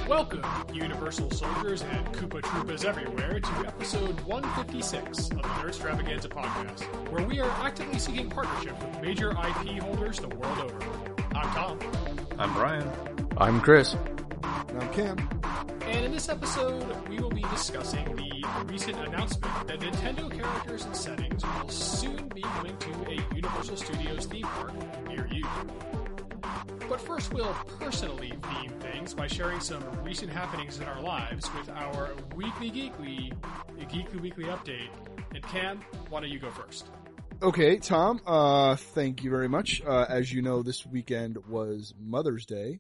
Welcome, Universal Soldiers and Koopa Troopas everywhere, to episode 156 of the Nerdstravaganza podcast, where we are actively seeking partnership with major IP holders the world over. I'm Tom. I'm Brian. I'm Chris. And I'm Cam. And in this episode, we will be discussing the recent announcement that Nintendo characters and settings will soon be coming to a Universal Studios theme park near you. But first, we'll personally theme things by sharing some recent happenings in our lives with our Geekly Weekly update. And Cam, why don't you go first? Okay, Tom, thank you very much. As you know, this weekend was Mother's Day.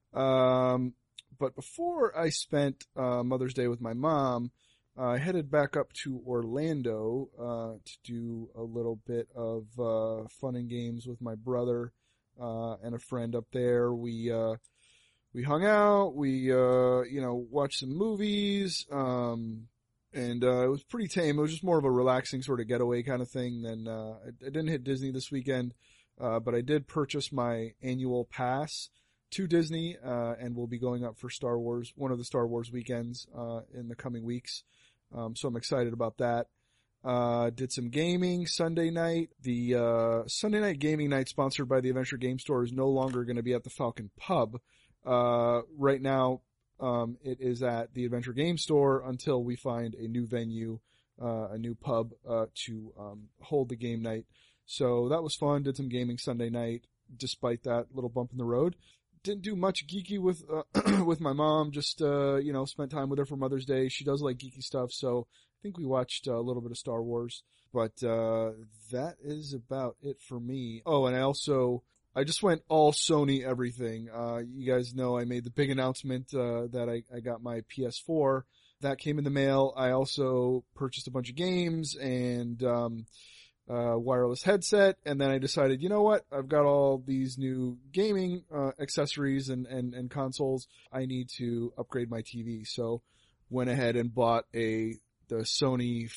But before I spent Mother's Day with my mom, I headed back up to Orlando to do a little bit of fun and games with my brother and a friend up there. We hung out, we watched some movies, and it was pretty tame. It was just more of a relaxing sort of getaway kind of thing than I didn't hit Disney this weekend, but I did purchase my annual pass to Disney, and we'll be going up for Star Wars, one of the Star Wars weekends in the coming weeks. So I'm excited about that. Did some gaming Sunday night. The Sunday night gaming night sponsored by the Adventure Game Store is no longer going to be at the Falcon Pub. Right now, it is at the Adventure Game Store until we find a new venue, a new pub to hold the game night. So that was fun. Did some gaming Sunday night despite that little bump in the road. Didn't do much geeky with with my mom. Just spent time with her for Mother's Day. She does like geeky stuff, so I think we watched a little bit of Star Wars. But that is about it for me. Oh, and I just went all Sony everything. You guys know I made the big announcement that I got my PS4. That came in the mail. I also purchased a bunch of games and wireless headset, and then I decided, you know what, I've got all these new gaming accessories and consoles. I need to upgrade my TV, so went ahead and bought the Sony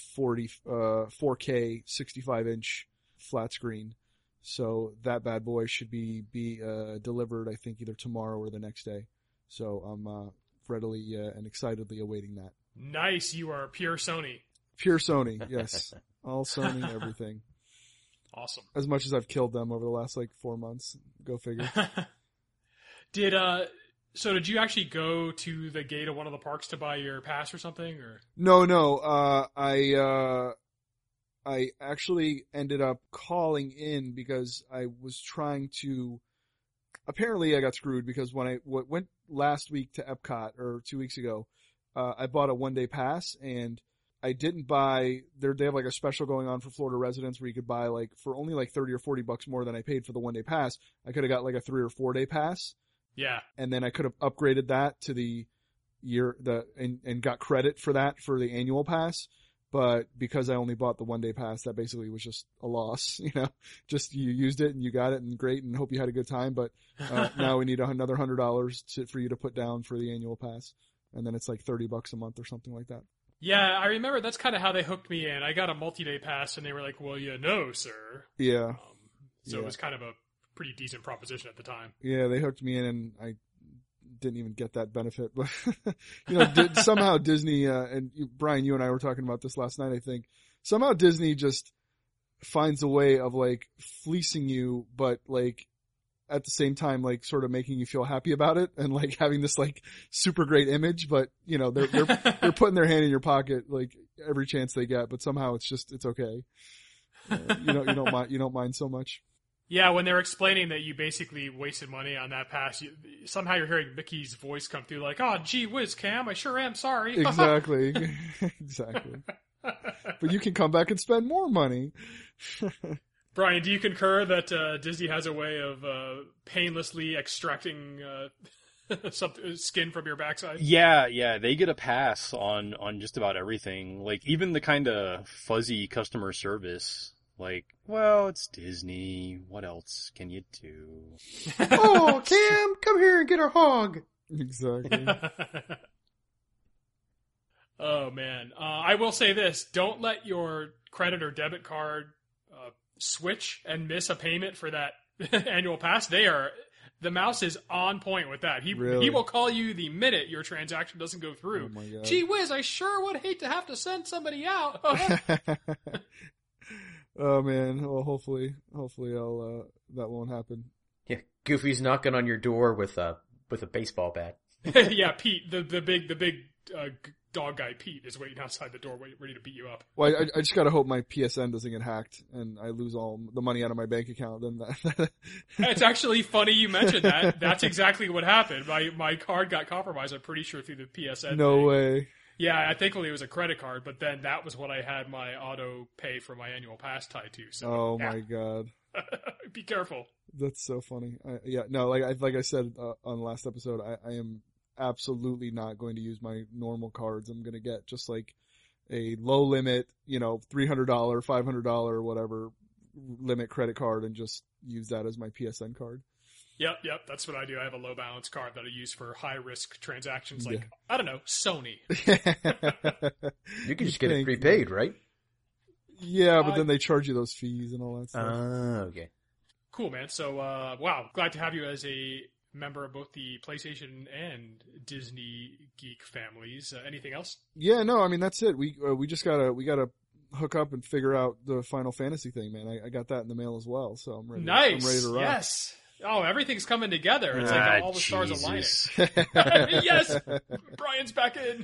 4K 65-inch flat screen. So that bad boy should be delivered, I think, either tomorrow or the next day. So I'm readily and excitedly awaiting that. Nice, you are pure Sony. Pure Sony, yes. All Sony, everything. Awesome. As much as I've killed them over the last 4 months. Go figure. So did you actually go to the gate of one of the parks to buy your pass or something? Or No. I actually ended up calling in because I was trying to. Apparently, I got screwed because when I went last week to Epcot or 2 weeks ago, I bought a one-day pass and I didn't buy. They have a special going on for Florida residents where you could buy for only $30 or $40 more than I paid for the one-day pass. I could have got a 3 or 4 day pass. Yeah. And then I could have upgraded that to the year and got credit for that for the annual pass. But because I only bought the one day pass, that basically was just a loss, just you used it and you got it and great and hope you had a good time. But, now we need another $100 for you to put down for the annual pass. And then it's $30 a month or something like that. Yeah, I remember that's kind of how they hooked me in. I got a multi-day pass and they were like, well, sir. Yeah. It was kind of a pretty decent proposition at the time. Yeah, they hooked me in and I didn't even get that benefit, but somehow Disney, and Brian, you and I were talking about this last night, I think somehow Disney just finds a way of fleecing you, but at the same time, sort of making you feel happy about it and having this super great image, but they're putting their hand in your pocket every chance they get, but somehow it's okay. You don't mind so much. Yeah, when they're explaining that you basically wasted money on that pass, somehow you're hearing Mickey's voice come through oh, gee whiz, Cam, I sure am sorry. Exactly. Exactly. But you can come back and spend more money. Brian, do you concur that Disney has a way of painlessly extracting some skin from your backside? Yeah, they get a pass on just about everything. Even the kind of fuzzy customer service. Well, it's Disney. What else can you do? Oh, Cam, come here and get a hog. Exactly. Oh, man. I will say this. Don't let your credit or debit card switch and miss a payment for that annual pass. They are The mouse is on point with that. Really? He will call you the minute your transaction doesn't go through. Oh my God. Gee whiz, I sure would hate to have to send somebody out. Oh man. Well, hopefully I'll that won't happen. Yeah, Goofy's knocking on your door with a baseball bat. Yeah, Pete, the big dog guy Pete is waiting outside the door, ready to beat you up. Well, I just gotta hope my PSN doesn't get hacked and I lose all the money out of my bank account. Then It's actually funny you mentioned that. That's exactly what happened. My card got compromised. I'm pretty sure through the PSN. No thing. way. Yeah, thankfully it was a credit card, but then that was what I had my auto pay for my annual pass tied to. So, Oh yeah. my God. Be careful. That's so funny. Like I said on the last episode, I am absolutely not going to use my normal cards. I'm going to get just like a low limit, $300, $500, whatever limit credit card and just use that as my PSN card. Yep. That's what I do. I have a low balance card that I use for high risk transactions like, I don't know, Sony. You can just get it prepaid, right? Yeah, but then they charge you those fees and all that stuff. Okay. Cool, man. So, wow, glad to have you as a member of both the PlayStation and Disney geek families. Anything else? Yeah, no, I mean that's it. We just gotta hook up and figure out the Final Fantasy thing, man. I got that in the mail as well, so I'm ready. Nice. I'm ready to rock. Yes. Oh, everything's coming together. It's like all the stars aligning. Jesus. Yes, Brian's back in.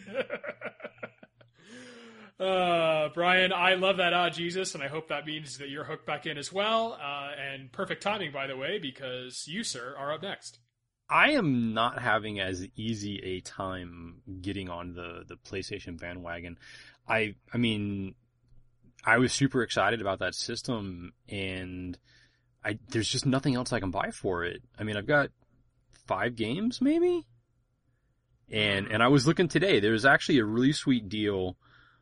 Brian, I love that Jesus, and I hope that means that you're hooked back in as well. And perfect timing, by the way, because you, sir, are up next. I am not having as easy a time getting on the PlayStation bandwagon. I mean, I was super excited about that system, and there's just nothing else I can buy for it. I mean, I've got 5 games, maybe? And I was looking today. There's actually a really sweet deal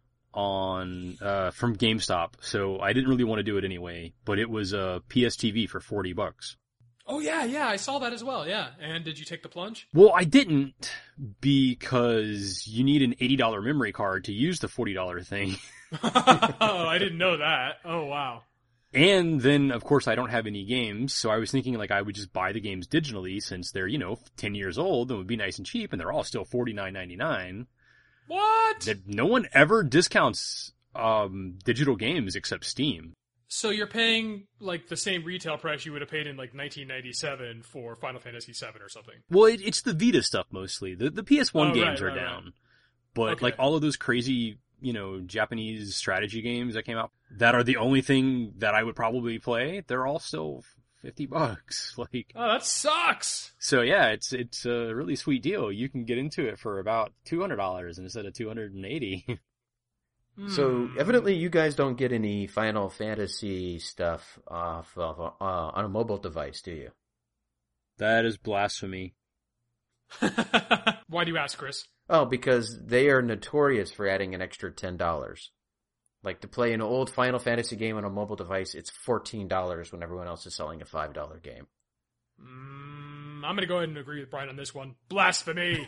on from GameStop, so I didn't really want to do it anyway, but it was a PSTV for $40. Oh, yeah, I saw that as well, yeah. And did you take the plunge? Well, I didn't, because you need an $80 memory card to use the $40 thing. Oh, I didn't know that. Oh, wow. And then, of course, I don't have any games, so I was thinking like I would just buy the games digitally since they're, 10 years old and would be nice and cheap, and they're all still $49.99. What? No one ever discounts digital games except Steam. So you're paying like the same retail price you would have paid in like 1997 for Final Fantasy VII or something. Well, it's the Vita stuff mostly. The PS1 games are down. Right. But Okay. like all of those crazy, Japanese strategy games that came out that are the only thing that I would probably play, they're all still $50. Like, oh, that sucks. so yeah, it's a really sweet deal. You can get into it for about $200 instead of $280. So evidently you guys don't get any Final Fantasy stuff off of on a mobile device, do you? That is blasphemy. Why do you ask, Chris? Oh, because they are notorious for adding an extra $10. Like to play an old Final Fantasy game on a mobile device, it's $14 when everyone else is selling a $5 game. I'm going to go ahead and agree with Brian on this one. Blasphemy!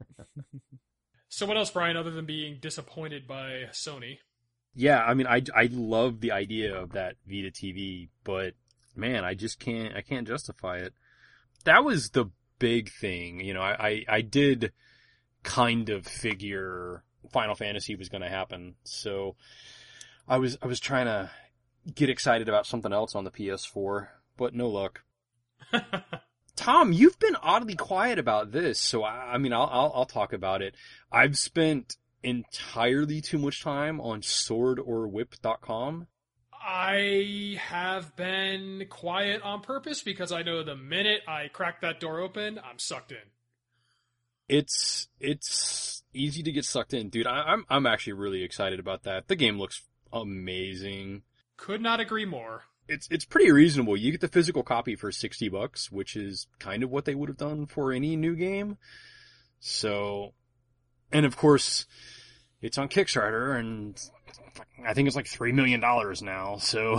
So what else, Brian, other than being disappointed by Sony? Yeah, I mean, I love the idea of that Vita TV, but man, I can't justify it. That was the big thing, I did kind of figure Final Fantasy was going to happen, so I was trying to get excited about something else on the PS4, but no luck. Tom, you've been oddly quiet about this, so I mean, I'll talk about it. I've spent entirely too much time on swordorwhip.com. I have been quiet on purpose because I know the minute I crack that door open, I'm sucked in. It's easy to get sucked in, dude. I'm actually really excited about that. The game looks amazing. Could not agree more. It's pretty reasonable. You get the physical copy for $60, which is kind of what they would have done for any new game. So, and of course, it's on Kickstarter, and I think it's like $3 million now. So,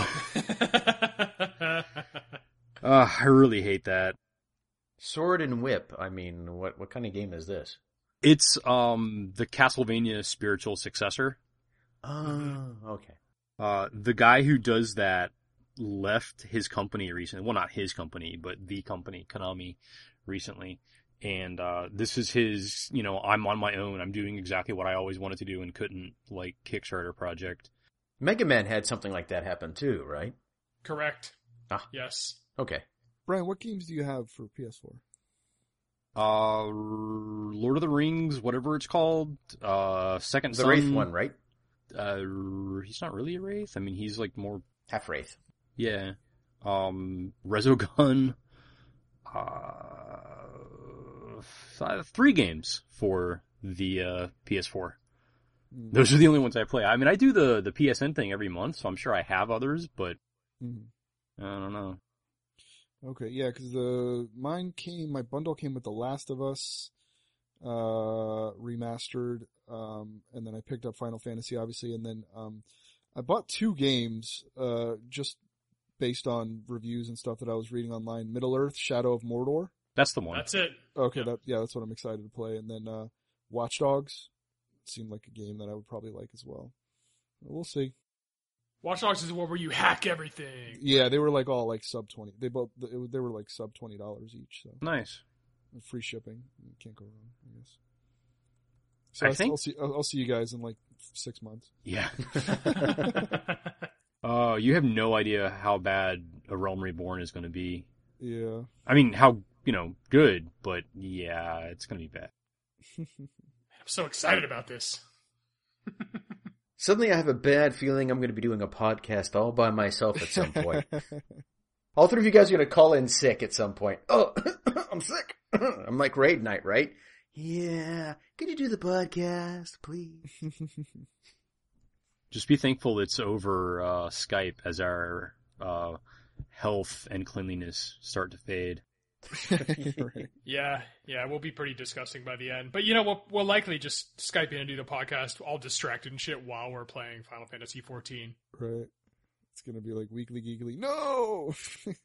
I really hate that. Sword and Whip. I mean, what kind of game is this? It's the Castlevania spiritual successor. Oh, okay. The guy who does that left his company recently. Well, not his company, but the company, Konami, recently. And, this is his, I'm on my own. I'm doing exactly what I always wanted to do and couldn't, like, Kickstarter project. Mega Man had something like that happen too, right? Correct. Ah. Yes. Okay. Brian, what games do you have for PS4? Lord of the Rings, whatever it's called, Second Son. The Wraith one, right? He's not really a Wraith. I mean, he's like more, Half Wraith. yeah. Resogun, 3 games for the, PS4. Those are the only ones I play. I mean, I do the PSN thing every month, so I'm sure I have others, but I don't know. Okay, yeah, because my bundle came with The Last of Us, remastered, and then I picked up Final Fantasy, obviously, and then, I bought 2 games, just based on reviews and stuff that I was reading online. Middle-earth, Shadow of Mordor. That's the one. That's it. Okay, that's what I'm excited to play. And then, Watch Dogs seemed like a game that I would probably like as well. We'll see. Watch Dogs is the one where you hack everything. Yeah, they were like all like sub 20. They were like sub $20 each, so. Nice. Free shipping. You can't go wrong, I guess. So I'll see you guys in like 6 months. Yeah. You have no idea how bad A Realm Reborn is going to be. Yeah. I mean, how, good, but yeah, it's going to be bad. I'm so excited about this. Suddenly I have a bad feeling I'm going to be doing a podcast all by myself at some point. All 3 of you guys are going to call in sick at some point. Oh, I'm sick. I'm like Raid Night, right? Yeah. Could you do the podcast, please? Just be thankful it's over Skype as our health and cleanliness start to fade. Right. Yeah, we'll be pretty disgusting by the end. But we'll likely just Skype in and do the podcast all distracted and shit while we're playing Final Fantasy 14. Right. It's gonna be like Weekly Geekly. No!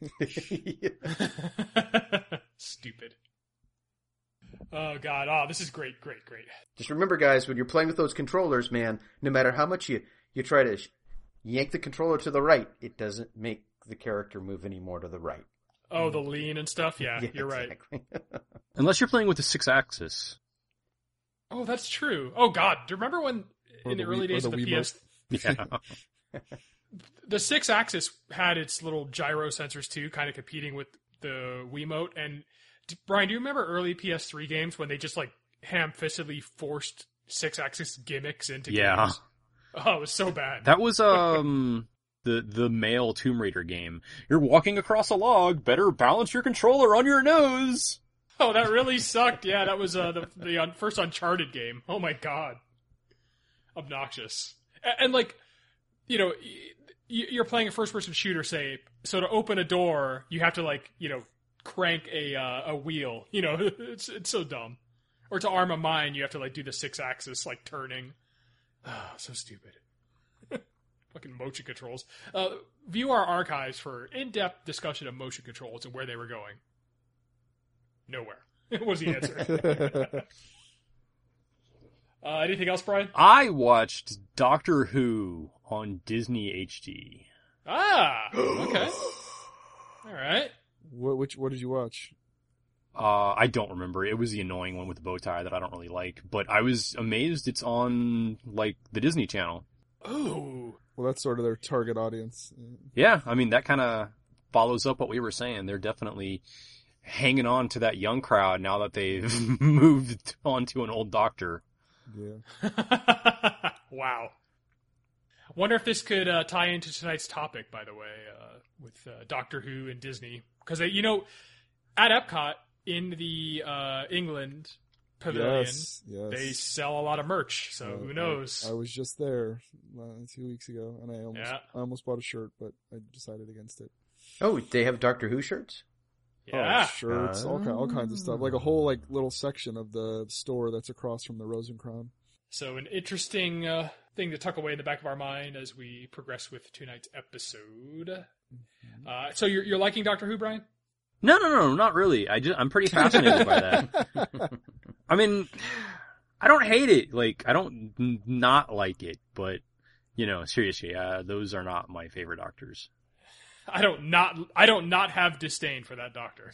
Stupid. Oh god, oh, this is great. Just remember, guys, when you're playing with those controllers, man, no matter how much you try to yank the controller to the right, it doesn't make the character move any more to the right. Oh, the lean and stuff? Yeah, you're exactly. right. Unless you're playing with the 6-axis. Oh, that's true. Oh god, do you remember when in the early days of the PS... Yeah. The 6-axis had its little gyro sensors too, kind of competing with the Wiimote. And Brian, do you remember early PS3 games when they just like ham-fistedly forced 6-axis gimmicks into games? Oh, it was so bad. That was the male Tomb Raider game. You're walking across a log, better balance your controller on your nose. Oh, that really sucked. Yeah, that was the first Uncharted game. Oh my god. Obnoxious. And like, you're playing a first-person shooter, say, so to open a door, you have to like, crank a wheel. It's so dumb. Or to arm a mine, you have to like do the 6-axis like turning. Oh, so stupid. Fucking motion controls. View our archives for in-depth discussion of motion controls and where they were going. Nowhere. Was the answer. Anything else, Brian? I watched Doctor Who on Disney HD. Ah, okay. All right. What did you watch? I don't remember. It was the annoying one with the bow tie that I don't really like, but I was amazed it's on, like, the Disney Channel. Ooh. Well, that's sort of their target audience. Yeah, I mean, that kind of follows up what we were saying. They're definitely hanging on to that young crowd now that they've moved on to an old doctor. Yeah. Wow. Wonder if this could tie into tonight's topic, by the way, with Doctor Who and Disney. Because, at Epcot, in the England pavilion, yes. they sell a lot of merch, so who knows? I was just there 2 weeks ago, and I almost bought a shirt, but I decided against it. Oh, they have Doctor Who shirts? Yeah. Oh, shirts, all kinds of stuff. Like a whole little section of the store that's across from the Rosencrown. So an interesting thing to tuck away in the back of our mind as we progress with tonight's episode. Mm-hmm. So you're liking Doctor Who, Brian? No, not really. I'm pretty fascinated by that. I mean, I don't hate it. Like, I don't not like it, but, seriously, those are not my favorite doctors. I don't not have disdain for that doctor.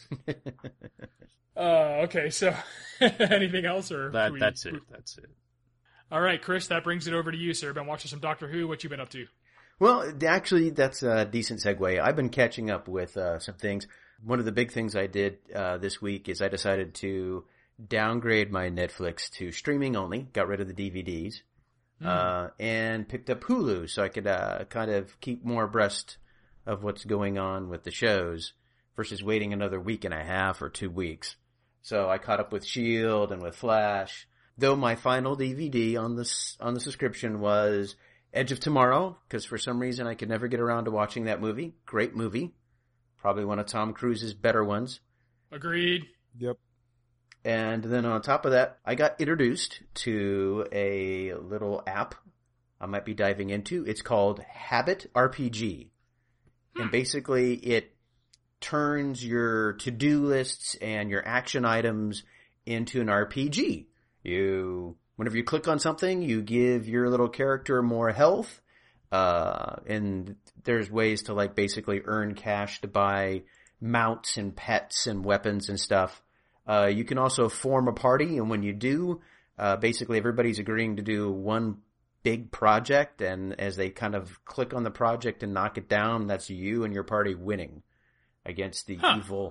Okay, so anything else or that's it. All right, Chris, that brings it over to you, sir. Been watching some Doctor Who. What you been up to? Well, actually, that's a decent segue. I've been catching up with some things. One of the big things I did this week is I decided to downgrade my Netflix to streaming only. Got rid of the DVDs and picked up Hulu so I could kind of keep more abreast of what's going on with the shows versus waiting another week and a half or 2 weeks. So I caught up with S.H.I.E.L.D. and with Flash. Though my final DVD on the subscription was Edge of Tomorrow, because for some reason I could never get around to watching that movie. Great movie. Probably one of Tom Cruise's better ones. Agreed. Yep. And then on top of that, I got introduced to a little app I might be diving into. It's called Habit RPG. And basically it turns your to-do lists and your action items into an RPG. Whenever you click on something, you give your little character more health. And there's ways to like basically earn cash to buy mounts and pets and weapons and stuff. You can also form a party, and when you do, basically everybody's agreeing to do one big project, and as they kind of click on the project and knock it down, that's you and your party winning against the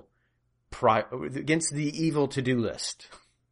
evil to-do list.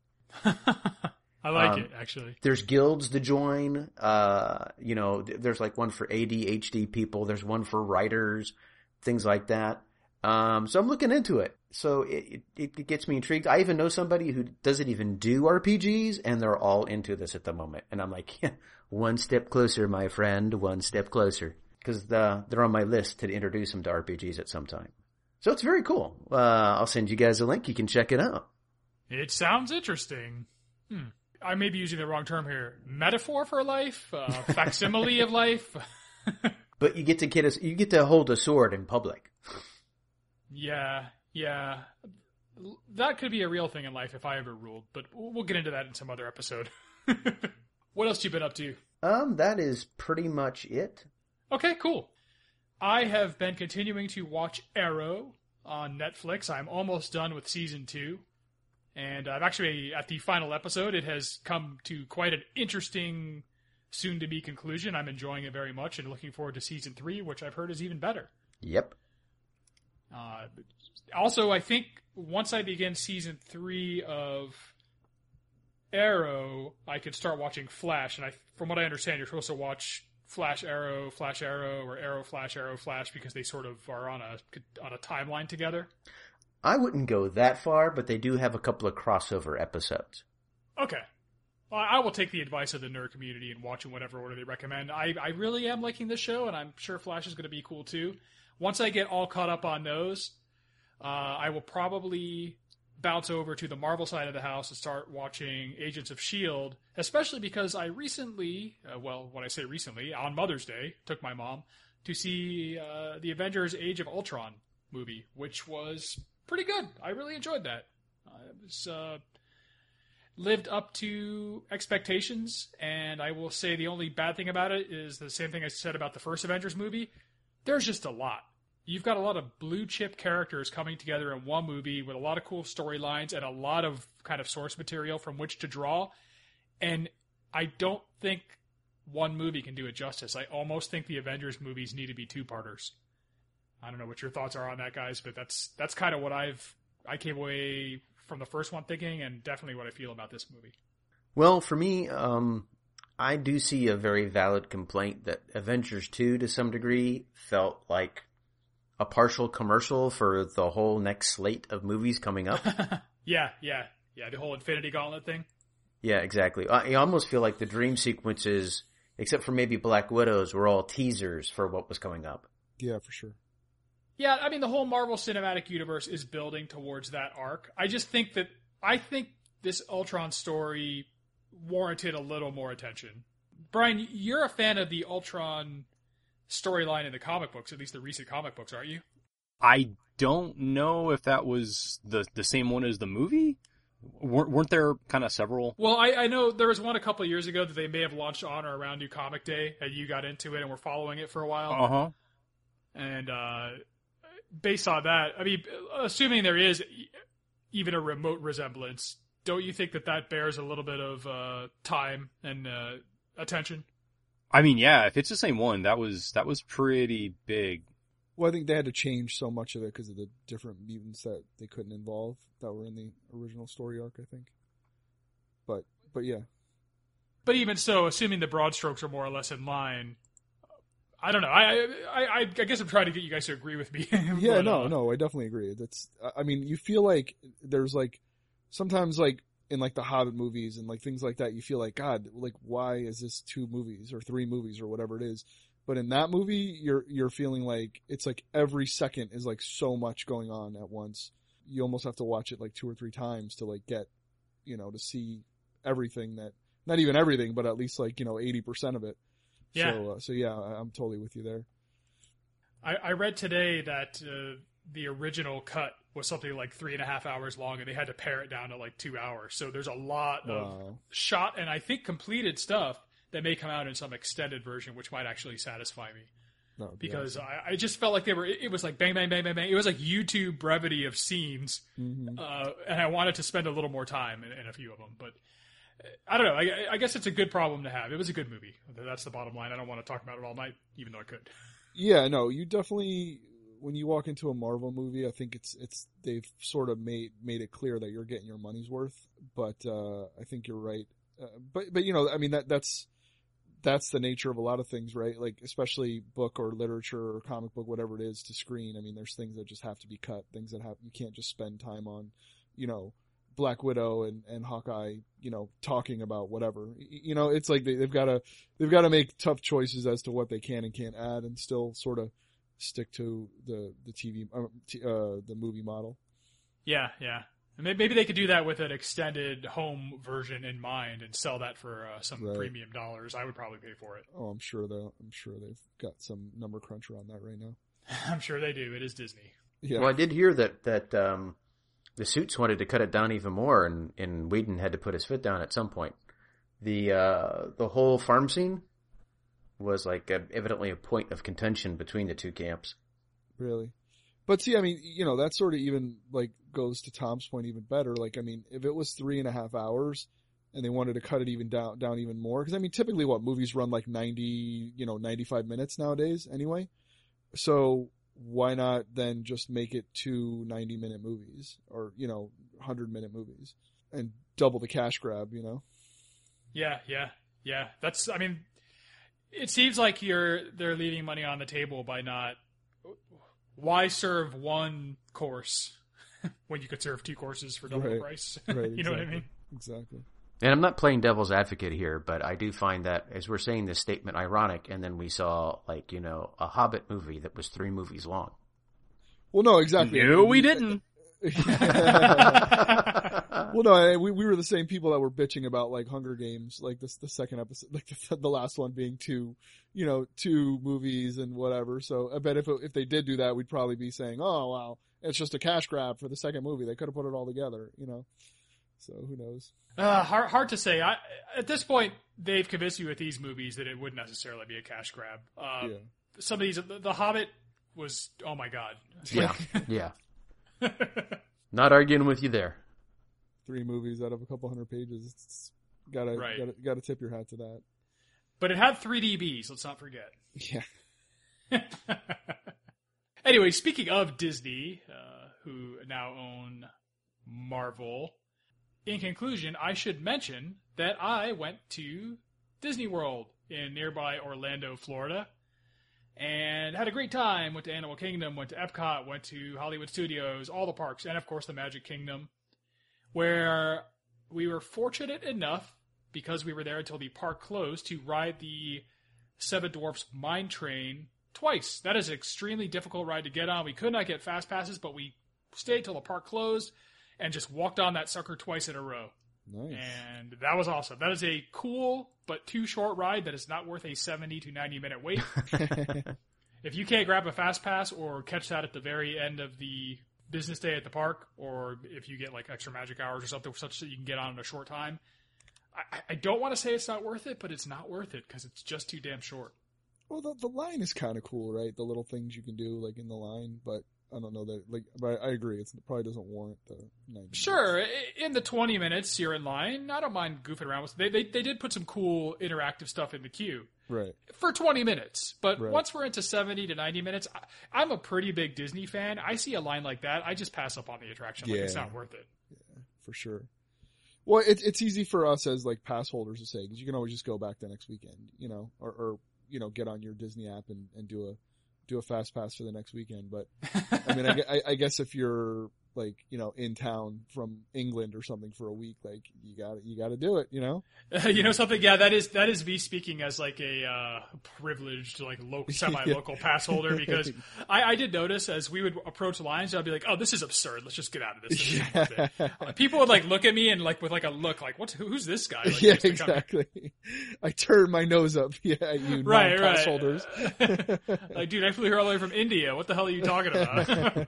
I like it, actually. There's guilds to join. There's like one for ADHD people. There's one for writers, things like that. So I'm looking into it. So it gets me intrigued. I even know somebody who doesn't even do RPGs, and they're all into this at the moment. And I'm like, yeah, one step closer, my friend, one step closer. Because they're on my list to introduce them to RPGs at some time. So it's very cool. I'll send you guys a link. You can check it out. It sounds interesting. I may be using the wrong term here. Metaphor for life? Facsimile of life? But you get to hold a sword in public. Yeah. That could be a real thing in life if I ever ruled, but we'll get into that in some other episode. What else you been up to? That is pretty much it. Okay, cool. I have been continuing to watch Arrow on Netflix. I'm almost done with season 2. And I'm actually at the final episode. It has come to quite an interesting, soon-to-be conclusion. I'm enjoying it very much and looking forward to season 3, which I've heard is even better. Yep. Also, I think once I begin season 3 of Arrow, I could start watching Flash. And from what I understand, you're supposed to watch Flash Arrow, or Arrow, Flash, because they sort of are on a timeline together. I wouldn't go that far, but they do have a couple of crossover episodes. Okay. Well, I will take the advice of the nerd community and watch in whatever order they recommend. I really am liking this show, and I'm sure Flash is going to be cool too. Once I get all caught up on those, I will probably bounce over to the Marvel side of the house and start watching Agents of S.H.I.E.L.D., especially because I recently, when I say recently, on Mother's Day, took my mom to see the Avengers Age of Ultron movie, which was pretty good. I really enjoyed that. It was lived up to expectations, and I will say the only bad thing about it is the same thing I said about the first Avengers movie. There's just a lot. You've got a lot of blue chip characters coming together in one movie with a lot of cool storylines and a lot of kind of source material from which to draw. And I don't think one movie can do it justice. I almost think the Avengers movies need to be 2-parters. I don't know what your thoughts are on that, guys, but that's kind of what I came away from the first one thinking, and definitely what I feel about this movie. Well, for me, I do see a very valid complaint that Avengers 2, to some degree, felt like a partial commercial for the whole next slate of movies coming up. Yeah, the whole Infinity Gauntlet thing. Yeah, exactly. I almost feel like the dream sequences, except for maybe Black Widows, were all teasers for what was coming up. Yeah, for sure. Yeah, I mean, the whole Marvel Cinematic Universe is building towards that arc. I think this Ultron story warranted a little more attention. Brian, you're a fan of the Ultron storyline in the comic books, at least the recent comic books, aren't you? I don't know if that was the same one as the movie. Weren't there kind of several? Well, I know there was one a couple of years ago that they may have launched on or around New Comic Day, and you got into it and were following it for a while. Uh-huh. And based on that, I mean, assuming there is even a remote resemblance, don't you think that bears a little bit of time and attention? I mean, yeah, if it's the same one, that was pretty big. Well, I think they had to change so much of it because of the different mutants that they couldn't involve that were in the original story arc, I think. But yeah. But even so, assuming the broad strokes are more or less in line, I don't know. I guess I'm trying to get you guys to agree with me. Yeah, but, no, I definitely agree. I mean, you feel like there's like sometimes like in like the Hobbit movies and like things like that, you feel like, God, like why is this 2 movies or 3 movies or whatever it is? But in that movie, you're feeling like it's like every second is like so much going on at once. You almost have to watch it like 2 or 3 times to like get, to see everything that, not even everything, but at least like, 80% of it. Yeah. So yeah, I'm totally with you there. I read today that the original cut was something like 3.5 hours long, and they had to pare it down to like 2 hours. So there's a lot of shot and I think completed stuff that may come out in some extended version, which might actually satisfy me. Because awesome. I just felt like it was like bang, bang, bang, bang, bang. It was like YouTube brevity of scenes. Mm-hmm. And I wanted to spend a little more time in a few of them, but I don't know. I guess it's a good problem to have. It was a good movie. That's the bottom line. I don't want to talk about it all night, even though I could. Yeah, no, you definitely, when you walk into a Marvel movie, I think they've sort of made it clear that you're getting your money's worth, but, I think you're right. But, I mean, that's the nature of a lot of things, right? Like, especially book or literature or comic book, whatever it is, to screen. I mean, there's things that just have to be cut, things that you can't just spend time on, Black Widow and Hawkeye, talking about whatever. It's like they've got to make tough choices as to what they can and can't add, and still sort of stick to the TV, the movie model. Yeah. Maybe they could do that with an extended home version in mind and sell that for some premium dollars. I would probably pay for it. Oh, I'm sure they've got some number cruncher on that right now. I'm sure they do. It is Disney. Yeah. Well, I did hear that the Suits wanted to cut it down even more, and Whedon had to put his foot down at some point. The whole farm scene was like evidently a point of contention between the two camps. Really? But see, I mean, that sort of even like goes to Tom's point even better. Like, I mean, if it was 3.5 hours and they wanted to cut it even down even more, because I mean, typically movies run like 95 minutes nowadays anyway. So why not then just make it 2 90-minute movies or, 100-minute movies and double the cash grab, Yeah. That's, I mean, it seems like they're leaving money on the table by not, why serve one course when you could serve 2 courses for double the price? Right, you know what I mean? Exactly. And I'm not playing devil's advocate here, but I do find that as we're saying this statement ironic, and then we saw like, a Hobbit movie that was 3 movies long. Well, no, exactly. No, we didn't. Well, no, we were the same people that were bitching about like Hunger Games, like the second episode, like the last one being 2 movies and whatever. So I bet if they did do that, we'd probably be saying, oh, wow, it's just a cash grab for the second movie. They could have put it all together, So who knows? Hard to say. At this point, they've convinced you with these movies that it wouldn't necessarily be a cash grab. Some of these, The Hobbit was, oh my God. Yeah. Not arguing with you there. 3 movies out of a couple hundred pages. It's gotta tip your hat to that. But it had 3DBs, let's not forget. Yeah. Anyway, speaking of Disney, who now own Marvel, in conclusion, I should mention that I went to Disney World in nearby Orlando, Florida, and had a great time. Went to Animal Kingdom, went to Epcot, went to Hollywood Studios, all the parks, and of course the Magic Kingdom, where we were fortunate enough, because we were there until the park closed, to ride the Seven Dwarfs Mine Train twice. That is an extremely difficult ride to get on. We could not get fast passes, but we stayed till the park closed and just walked on that sucker twice in a row. Nice. And that was awesome. That is a cool but too short ride that is not worth a 70 to 90 minute wait. If you can't grab a fast pass or catch that at the very end of the business day at the park, or if you get like extra magic hours or something such that you can get on in a short time, I don't want to say it's not worth it, but it's not worth it because it's just too damn short. Well, the line is kind of cool, right? The little things you can do like in the line, but I don't know that, like, but I agree. It probably doesn't warrant the 90 Sure, minutes. in the 20 minutes you're in line, I don't mind goofing around with. They did put some cool interactive stuff in the queue Right. for 20 minutes, but Right. once we're into 70 to 90 minutes, I'm a pretty big Disney fan. I see a line like that, I just pass up on the attraction. Like, it's Yeah. not worth it. For sure. Well, it's easy for us as like pass holders to say, because you can always just go back the next weekend, you know, or you know, get on your Disney app and do a fast pass for the next weekend. But I mean, I guess if you're like, you know, in town from England or something for a week, like you got to do it, you know? You know something? Yeah, that is me speaking as like a privileged, like semi-local pass holder, because I did notice as we would approach lines, I'd be like, "Oh, this is absurd. Let's just get out of this." This isn't worth it." People would like look at me and like with like a look like, who's this guy?" Like, Yeah, just to come- exactly. I turn my nose up at you Right, non-pass right. holders. Like, dude, I flew here all the way from India. What the hell are you talking about?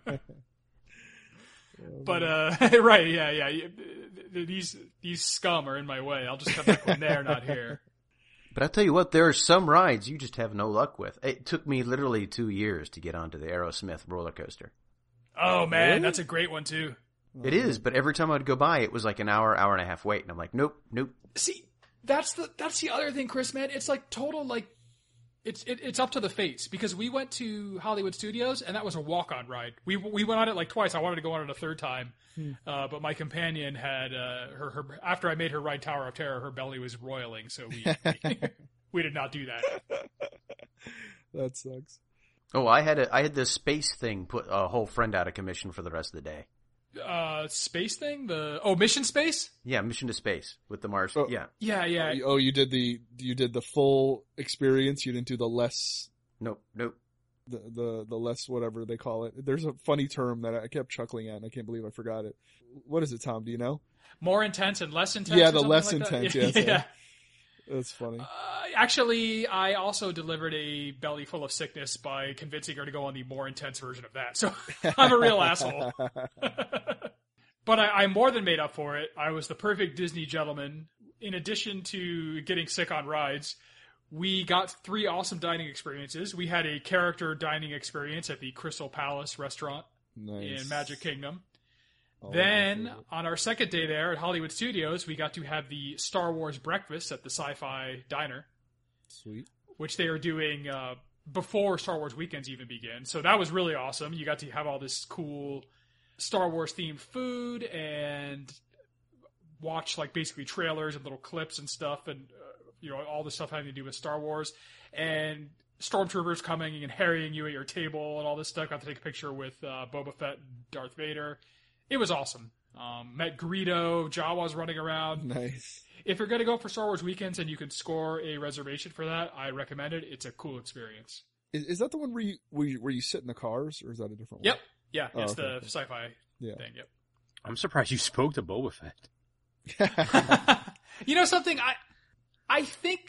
But right, yeah. These scum are in my way. I'll just come back when they're not here. But I'll tell you what, there are some rides you just have no luck with. It took me literally 2 years to get onto the Aerosmith roller coaster. Oh man, Really? that's a great one too. It is, but every time I'd go by, it was like an hour and a half wait, and I'm like, nope. See, that's the other thing, Chris, man. It's like total like it's up to the fates, because we went to Hollywood Studios and that was a walk-on ride. We went on it like twice. I wanted to go on it a third time, but my companion had her after I made her ride Tower of Terror, her belly was roiling, so we did not do that. That sucks. Oh, I had this space thing put a whole friend out of commission for the rest of the day. Space thing? Mission Space? Yeah, Mission to Space with the Mars. Oh. Yeah. Yeah. Oh, you did the full experience. You didn't do the less, Nope. the less whatever they call it. There's a funny term that I kept chuckling at, and I can't believe I forgot it. What is it, Tom? Do you know? More intense and less intense? Yeah, or the something less like that? intense. Yeah, Yeah. That's funny. Actually, I also delivered a belly full of sickness by convincing her to go on the more intense version of that. So I'm a real asshole. But I more than made up for it. I was the perfect Disney gentleman. In addition to getting sick on rides, we got 3 awesome dining experiences. We had a character dining experience at the Crystal Palace restaurant Nice. in Magic Kingdom. Always my Then, favorite. on our second day there at Hollywood Studios, we got to have the Star Wars breakfast at the Sci-Fi Diner, Sweet. which they are doing before Star Wars weekends even begin. So that was really awesome. You got to have all this cool Star Wars themed food and watch like basically trailers and little clips and stuff, and you know, all the stuff having to do with Star Wars, and stormtroopers coming and harrying you at your table and all this stuff. Got to take a picture with Boba Fett and Darth Vader. It was awesome. Met Greedo, Jawas running around. Nice. If you're going to go for Star Wars weekends and you can score a reservation for that, I recommend it. It's a cool experience. Is that the one where you sit in the cars, or is that a different one? Yep. Yeah, Oh, it's okay, the okay. sci-fi Yeah. thing. Yep. I'm surprised you spoke to Boba Fett. You know something? I think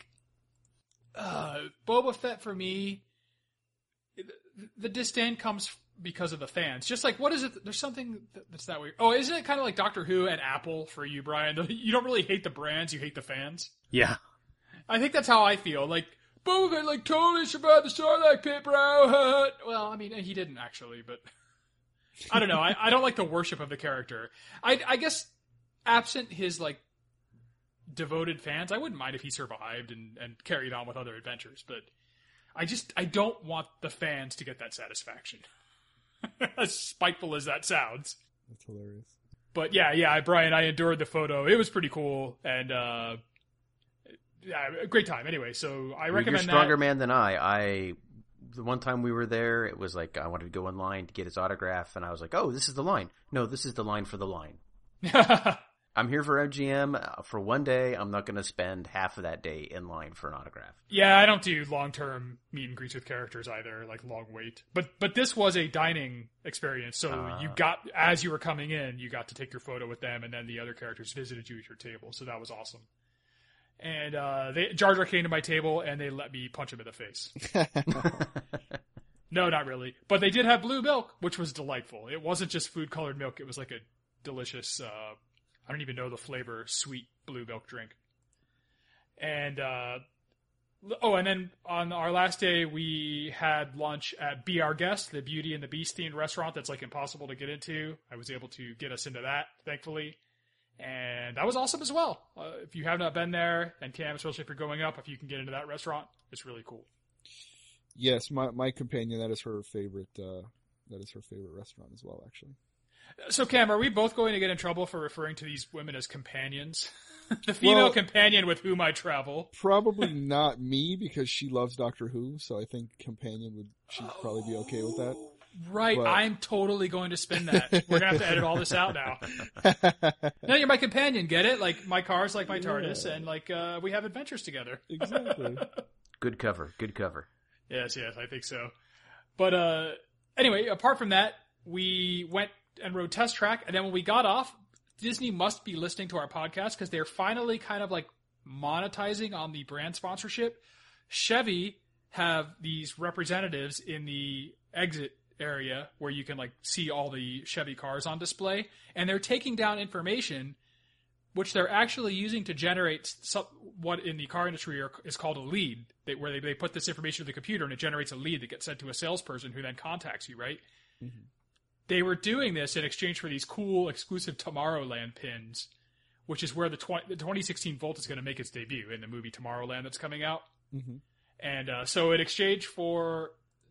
Boba Fett for me, the disdain comes because of the fans. Just like, what is it? There's something that's that weird. Oh, isn't it kind of like Doctor Who and Apple for you, Brian? You don't really hate the brands, you hate the fans. Yeah. I think that's how I feel. Like, Boba Fett, like, totally survived the Sarlacc pit, bro. Well, I mean, he didn't actually, but I don't know. I don't like the worship of the character. I guess, absent his, like, devoted fans, I wouldn't mind if he survived and carried on with other adventures, but I don't want the fans to get that satisfaction. As spiteful as that sounds. That's hilarious. But yeah, Brian, I endured the photo. It was pretty cool, and yeah, a great time. Anyway, so I recommend You're a stronger that. man than I. The one time we were there, it was like I wanted to go in line to get his autograph, and I was like, "Oh, this is the line." No, this is the line for the line. I'm here for MGM for one day. I'm not going to spend half of that day in line for an autograph. Yeah, I don't do long-term meet and greets with characters either, like long wait. But this was a dining experience, so you got, as you were coming in, you got to take your photo with them, and then the other characters visited you at your table, so that was awesome. And Jar Jar came to my table, and they let me punch him in the face. No, not really. But they did have blue milk, which was delightful. It wasn't just food-colored milk. It was like a delicious, I don't even know the flavor, sweet blue milk drink. And Oh, and then on our last day, we had lunch at Be Our Guest, the Beauty and the Beast themed restaurant that's like impossible to get into. I was able to get us into that, thankfully. And that was awesome as well. If you have not been there, and Cam, especially if you're going up, if you can get into that restaurant, it's really cool. Yes, my companion, that is her favorite restaurant as well, actually. So, Cam, are we both going to get in trouble for referring to these women as companions? The female companion with whom I travel. Probably not me, because she loves Doctor Who, so I think companion she'd probably be okay with that. Right, but... I'm totally going to spin that. We're going to have to edit all this out now. No, you're my companion, get it? Like, my car's like my TARDIS, and like, we have adventures together. Exactly. Good cover. Yes, I think so. But, anyway, apart from that, we went and rode Test Track, and then when we got off, Disney must be listening to our podcast because they're finally kind of like monetizing on the brand sponsorship. Chevy have these representatives in the exit area where you can like see all the Chevy cars on display, and they're taking down information which they're actually using to generate what in the car industry is called a lead, where they put this information to the computer and it generates a lead that gets sent to a salesperson who then contacts you, right? Mm-hmm. They were doing this in exchange for these cool exclusive Tomorrowland pins, which is where the 2016 Volt is going to make its debut in the movie Tomorrowland that's coming out. Mm-hmm. And so in exchange for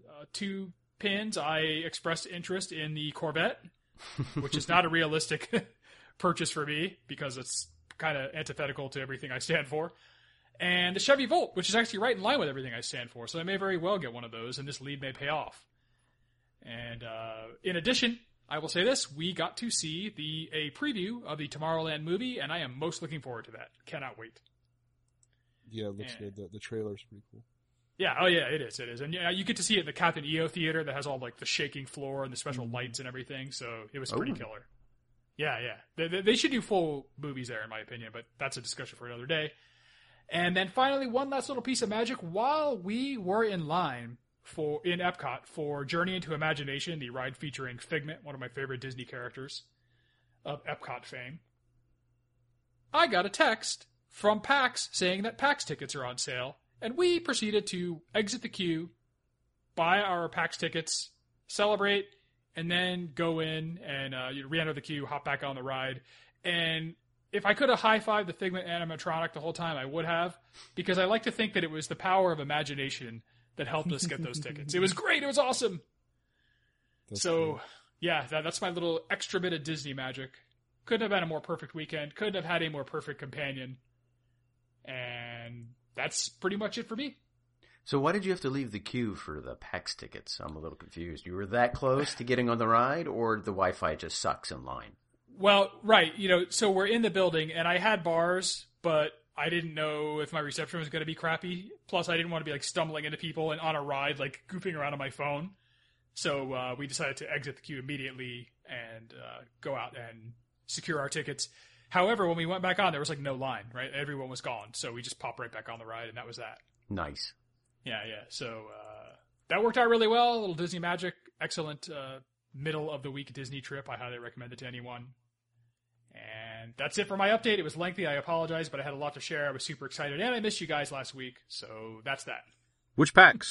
2 pins, I expressed interest in the Corvette, which is not a realistic purchase for me because it's kind of antithetical to everything I stand for. And the Chevy Volt, which is actually right in line with everything I stand for. So I may very well get one of those, and this lead may pay off. And in addition, I will say this, we got to see a preview of the Tomorrowland movie, and I am most looking forward to that. Cannot wait. Yeah, it looks good. The trailer's pretty cool. Yeah, oh yeah, it is. And yeah, you get to see it in the Captain EO Theater that has all like the shaking floor and the special lights and everything, so it was pretty killer. Yeah. They should do full movies there, in my opinion, but that's a discussion for another day. And then finally, one last little piece of magic. While we were in line in Epcot for Journey into Imagination, the ride featuring Figment, one of my favorite Disney characters of Epcot fame, I got a text from PAX saying that PAX tickets are on sale, and we proceeded to exit the queue, buy our PAX tickets, celebrate, and then go in and re-enter the queue, hop back on the ride. And if I could have high-fived the Figment animatronic the whole time, I would have, because I like to think that it was the power of imagination that helped us get those tickets. It was great. It was awesome. That's cool. Yeah, that's my little extra bit of Disney magic. Couldn't have been a more perfect weekend. Couldn't have had a more perfect companion. And that's pretty much it for me. So why did you have to leave the queue for the PAX tickets? I'm a little confused. You were that close to getting on the ride, or the Wi-Fi just sucks in line? Well, right. So we're in the building, and I had bars, but I didn't know if my reception was going to be crappy. Plus, I didn't want to be like stumbling into people and on a ride, like goofing around on my phone. So we decided to exit the queue immediately and go out and secure our tickets. However, when we went back on, there was like no line, right? Everyone was gone. So we just popped right back on the ride, and that was that. Nice. Yeah. So that worked out really well. A little Disney magic. Excellent middle of the week Disney trip. I highly recommend it to anyone. And that's it for my update. It was lengthy. I apologize, but I had a lot to share. I was super excited, and I missed you guys last week. So that's that. Which PAX?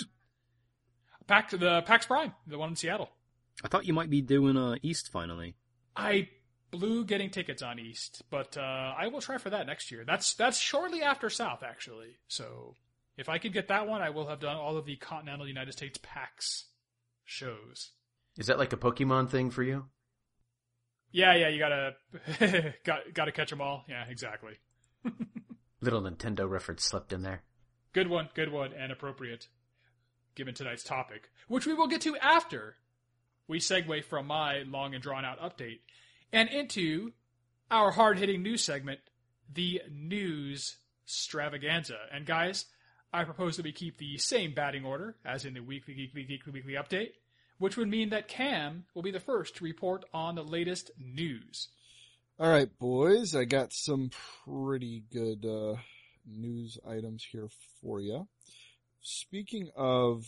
The PAX Prime, the one in Seattle. I thought you might be doing East finally. I blew getting tickets on East, but I will try for that next year. That's shortly after South, actually. So if I could get that one, I will have done all of the continental United States PAX shows. Is that like a Pokemon thing for you? Yeah, you gotta catch them all. Yeah, exactly. Little Nintendo reference slipped in there. Good one, and appropriate, given tonight's topic, which we will get to after we segue from my long and drawn-out update and into our hard-hitting news segment, the News Stravaganza. And guys, I propose that we keep the same batting order as in the weekly update, which would mean that Cam will be the first to report on the latest news. All right, boys, I got some pretty good news items here for you. Speaking of,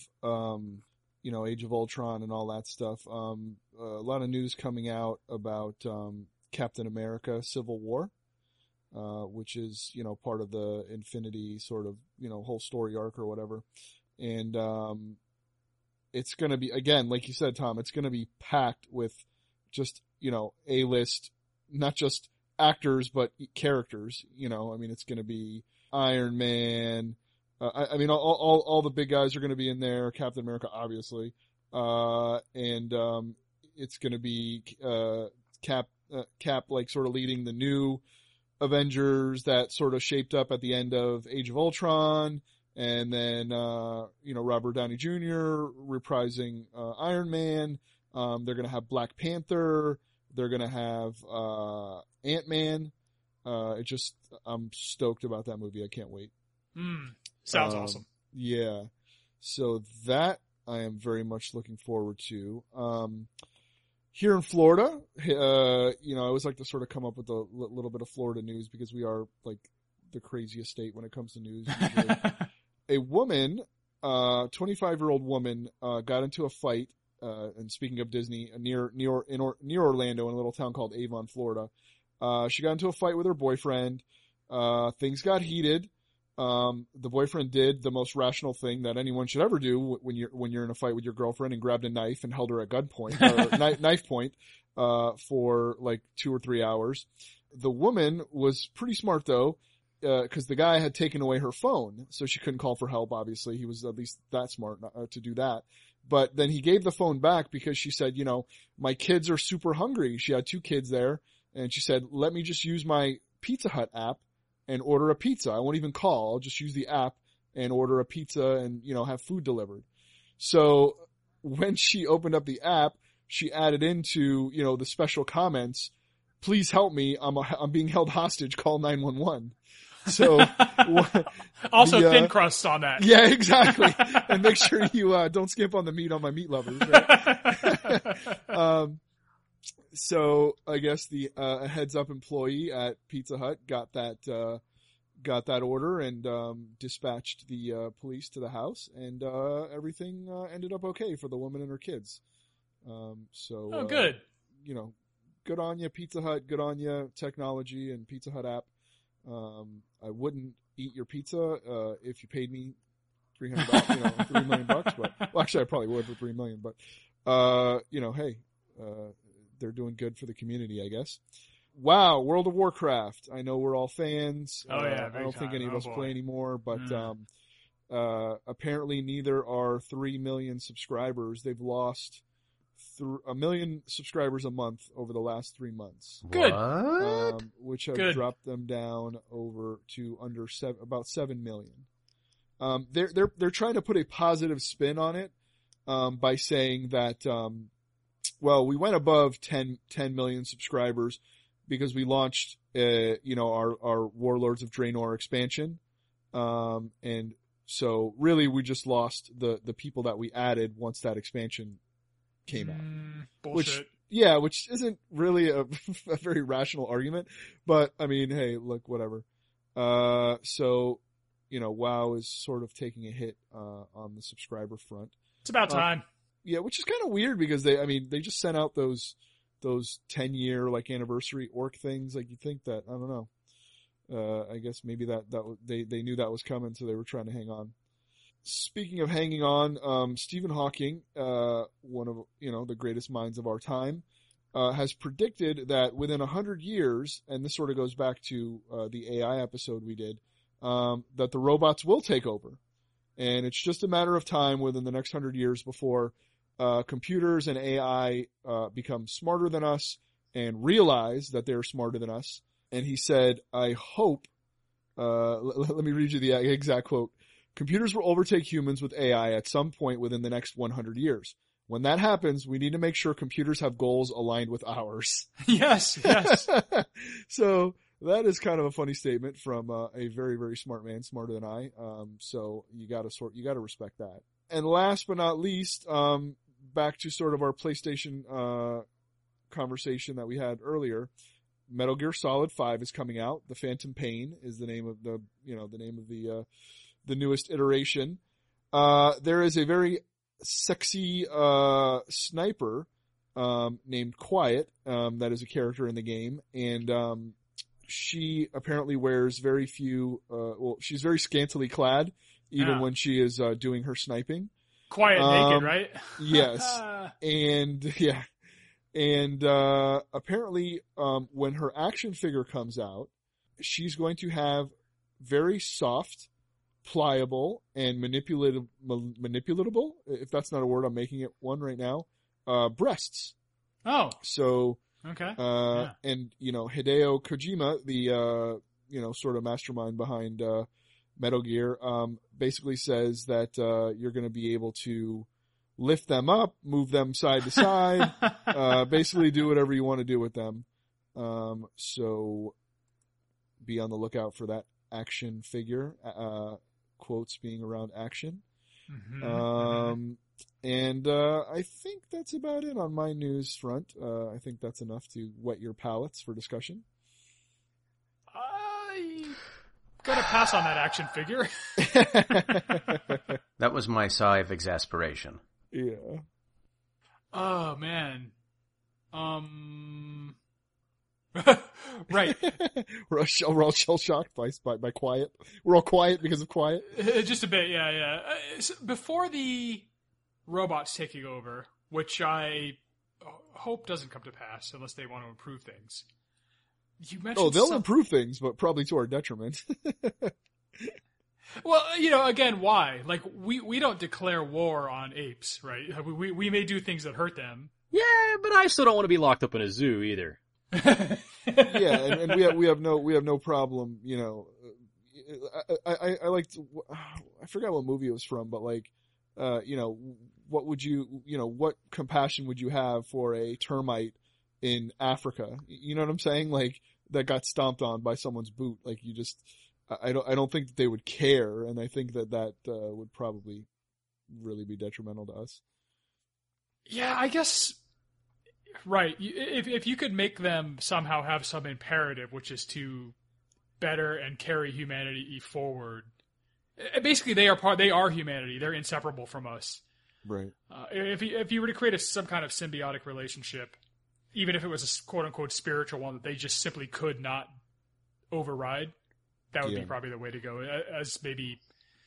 Age of Ultron and all that stuff, a lot of news coming out about Captain America Civil War. which is, part of the Infinity sort of, whole story arc or whatever. And, it's going to be, again, like you said, Tom, it's going to be packed with just, A-list, not just actors, but characters, it's going to be Iron Man. All the big guys are going to be in there. Captain America, obviously. And it's going to be, Cap, like sort of leading the new Avengers that sort of shaped up at the end of Age of Ultron. And then, Robert Downey Jr. reprising, Iron Man. They're going to have Black Panther. They're going to have, Ant-Man. I'm stoked about that movie. I can't wait. Sounds awesome. Yeah. So that I am very much looking forward to. Here in Florida, I always like to sort of come up with a little bit of Florida news because we are like the craziest state when it comes to news. A woman, 25-year-old woman, got into a fight, and speaking of Disney, near Orlando in a little town called Avon, Florida. She got into a fight with her boyfriend. Things got heated. The boyfriend did the most rational thing that anyone should ever do when you're in a fight with your girlfriend, and grabbed a knife and held her at gunpoint, or knife point, for like 2 or 3 hours. The woman was pretty smart though, cause the guy had taken away her phone, so she couldn't call for help, obviously. He was at least that smart to do that. But then he gave the phone back because she said, my kids are super hungry. She had 2 kids there, and she said, let me just use my Pizza Hut app and order a pizza. I won't even call. I'll just use the app and order a pizza and, have food delivered. So when she opened up the app, she added into, the special comments, please help me. I'm being held hostage. Call 911. So also thin crust on that. Yeah, exactly. And make sure you, don't skimp on the meat on my meat lovers. Right? So I guess the a heads up employee at Pizza Hut got that order and dispatched the police to the house, and everything ended up okay for the woman and her kids. Good. Good on you, Pizza Hut. Good on you, technology and Pizza Hut app. I wouldn't eat your pizza if you paid me $300, $3 million. But actually, I probably would for $3 million. But hey. They're doing good for the community, I guess. Wow, World of Warcraft. I know we're all fans. Oh yeah, I don't think any of us play anymore, but apparently neither are 3 million subscribers. They've lost 1 million subscribers a month over the last 3 months. Good. Which have dropped them down over to about 7 million. They're trying to put a positive spin on it, by saying that, we went above 10 million subscribers because we launched, our Warlords of Draenor expansion. And so really we just lost the people that we added once that expansion came out. Bullshit. Which isn't really a very rational argument, but I mean, hey, look, whatever. So, WoW is sort of taking a hit, on the subscriber front. It's about time. Yeah, which is kind of weird because they just sent out those 10-year like anniversary orc things. Like you think that, I don't know. I guess maybe that they knew that was coming, so they were trying to hang on. Speaking of hanging on, Stephen Hawking, one of the greatest minds of our time, has predicted that within 100 years, and this sort of goes back to the AI episode we did, that the robots will take over, and it's just a matter of time within the next 100 years before computers and AI become smarter than us and realize that they're smarter than us. And he said, I hope, let me read you the exact quote. Computers will overtake humans with AI at some point within the next 100 years. When that happens, we need to make sure computers have goals aligned with ours. Yes. So that is kind of a funny statement from a very, very smart man, smarter than I. So you gotta respect that. And last but not least, back to sort of our PlayStation conversation that we had earlier. Metal Gear Solid 5 is coming out. The Phantom Pain is the name of the newest iteration. There is a very sexy sniper named Quiet that is a character in the game, and she apparently wears very few, she's very scantily clad, even when she is doing her sniping. Quiet naked, right? Yes. And apparently, when her action figure comes out, she's going to have very soft, pliable, and manipulatable, if that's not a word, I'm making it one right now, breasts. Oh. So, okay. And, Hideo Kojima, the, sort of mastermind behind, Metal Gear, basically says that, you're going to be able to lift them up, move them side to side, basically do whatever you want to do with them. So be on the lookout for that action figure, quotes being around action. And I think that's about it on my news front. I think that's enough to whet your palates for discussion. I'm gonna pass on that action figure. That was my sigh of exasperation. Yeah. Oh man. Right. We're all shell shocked by quiet. We're all quiet because of quiet. Just a bit, yeah. So before the robots taking over, which I hope doesn't come to pass unless they want to improve things. You mentioned they'll improve things, but probably to our detriment. Well, again, why? Like, we don't declare war on apes, right? We may do things that hurt them. Yeah, but I still don't want to be locked up in a zoo either. Yeah, and we have no problem, I liked, I forgot what movie it was from, but like, what would what compassion would you have for a termite in Africa? You know what I'm saying? Like, that got stomped on by someone's boot. Like, I don't think that they would care, and I think that would probably really be detrimental to us. Yeah, I guess, right. If you could make them somehow have some imperative, which is to better and carry humanity forward. Basically, they are humanity. They're inseparable from us. Right. If you were to create some kind of symbiotic relationship, even if it was a quote unquote spiritual one that they just simply could not override, that would be probably the way to go. As maybe,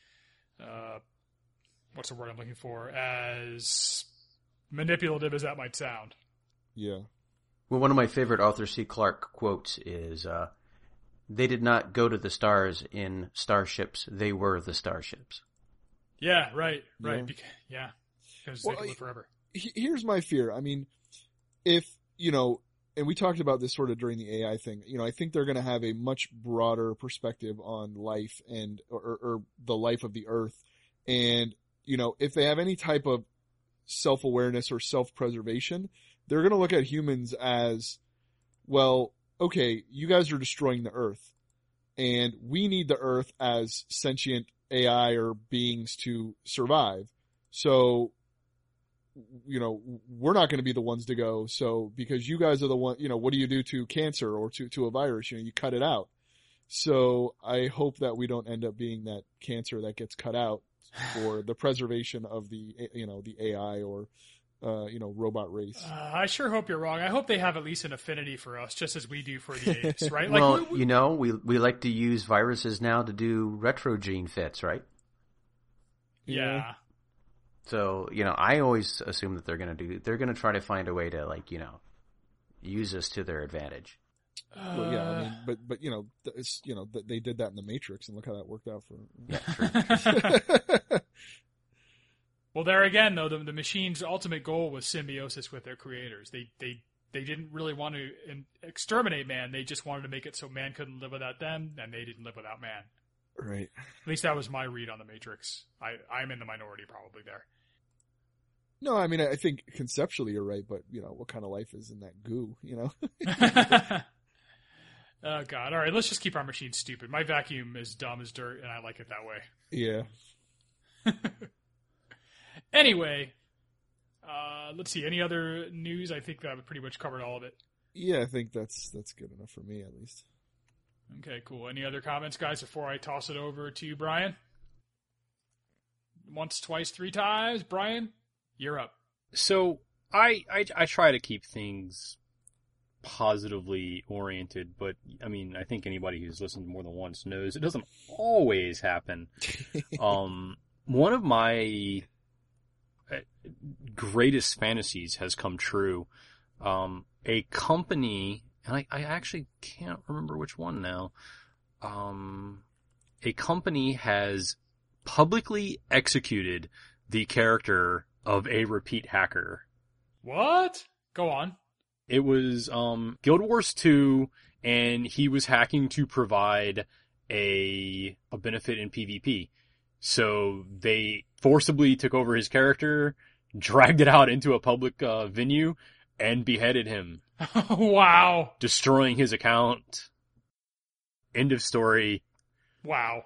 what's the word I'm looking for? As manipulative as that might sound. Yeah. Well, one of my favorite Arthur C. Clarke quotes is, they did not go to the stars in starships. They were the starships. Yeah, right. Because they can live forever. Here's my fear. I mean, if, and we talked about this sort of during the AI thing, I think they're going to have a much broader perspective on life and, or the life of the earth. And, if they have any type of self-awareness or self-preservation, they're going to look at humans as, well, okay, you guys are destroying the earth, and we need the earth as sentient AI or beings to survive. So, we're not going to be the ones to go. So, because you guys are the one, what do you do to cancer or to a virus? You cut it out. So I hope that we don't end up being that cancer that gets cut out for the preservation of the, the AI or, robot race. I sure hope you're wrong. I hope they have at least an affinity for us, just as we do for the apes, right? Like, well, we like to use viruses now to do retro gene fits, right? Yeah. So, I always assume that they're going to try to find a way to, use us to their advantage. Well, yeah, I mean, but they did that in the Matrix, and look how that worked out for. Yeah, true. Well, there again, though, the machine's ultimate goal was symbiosis with their creators. They didn't really want to exterminate man. They just wanted to make it so man couldn't live without them, and they didn't live without man. Right. At least that was my read on the Matrix. I'm in the minority probably there. No, I mean, I think conceptually you're right, but, what kind of life is in that goo, Oh, God. All right, let's just keep our machine stupid. My vacuum is dumb as dirt, and I like it that way. Yeah. Anyway, let's see. Any other news? I think that pretty much covered all of it. Yeah, I think that's good enough for me, at least. Okay, cool. Any other comments, guys, before I toss it over to Brian? Once, twice, three times. Brian, you're up. So I try to keep things positively oriented, but I mean, I think anybody who's listened more than once knows it doesn't always happen. One of my greatest fantasies has come true. A company, and I actually can't remember which one now. A company has publicly executed the character of a repeat hacker. What? Go on. It was Guild Wars 2, and he was hacking to provide a benefit in PvP. So they forcibly took over his character, dragged it out into a public venue, and beheaded him. Wow. Destroying his account. End of story. Wow.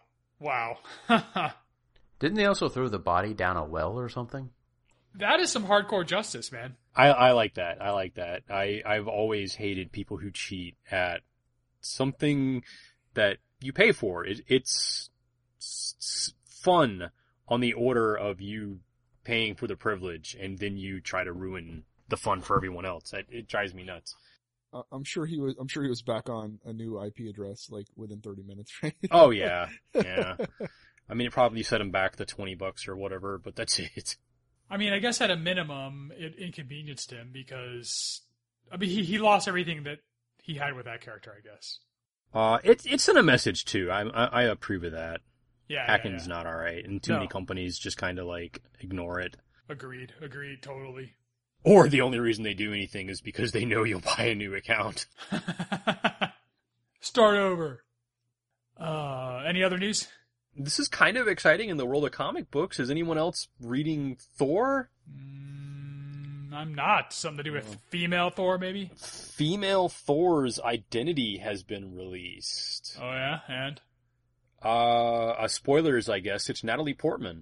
Didn't they also throw the body down a well or something? That is some hardcore justice, man. I like that. I've always hated people who cheat at something that you pay for. It's fun on the order of you paying for the privilege, and then you try to ruin the fun for everyone else. It drives me nuts. I'm sure he was back on a new IP address like within 30 minutes, right? Oh yeah. I mean, it probably set him back the $20 or whatever, but that's it. I mean, I guess at a minimum, it inconvenienced him because, I mean, he lost everything that he had with that character, I guess. It sent a message too. I approve of that. Yeah. Hacking's not alright, and too many companies just kind of like ignore it. Agreed, totally. Or the only reason they do anything is because they know you'll buy a new account. Start over. Any other news? This is kind of exciting in the world of comic books. Is anyone else reading Thor? I'm not. Something to do with female Thor, maybe? Female Thor's identity has been released. Oh yeah, and? Spoilers, I guess. It's Natalie Portman.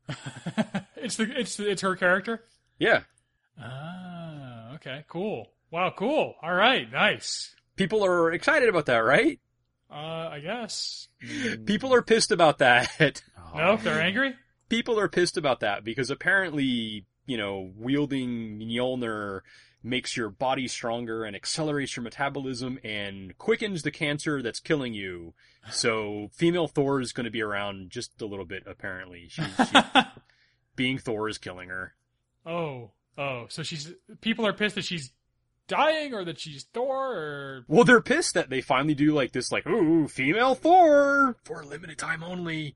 It's her character? Yeah. Ah, okay, cool. Wow, cool. All right, nice. People are excited about that, right? I guess. People are pissed about that. No, they're angry? People are pissed about that because apparently, wielding Mjolnir makes your body stronger and accelerates your metabolism and quickens the cancer that's killing you. So female Thor is going to be around just a little bit, apparently. She being Thor is killing her. Oh, so people are pissed that she's dying or that she's Thor or... Well, they're pissed that they finally do like this, like, ooh, female Thor for a limited time only.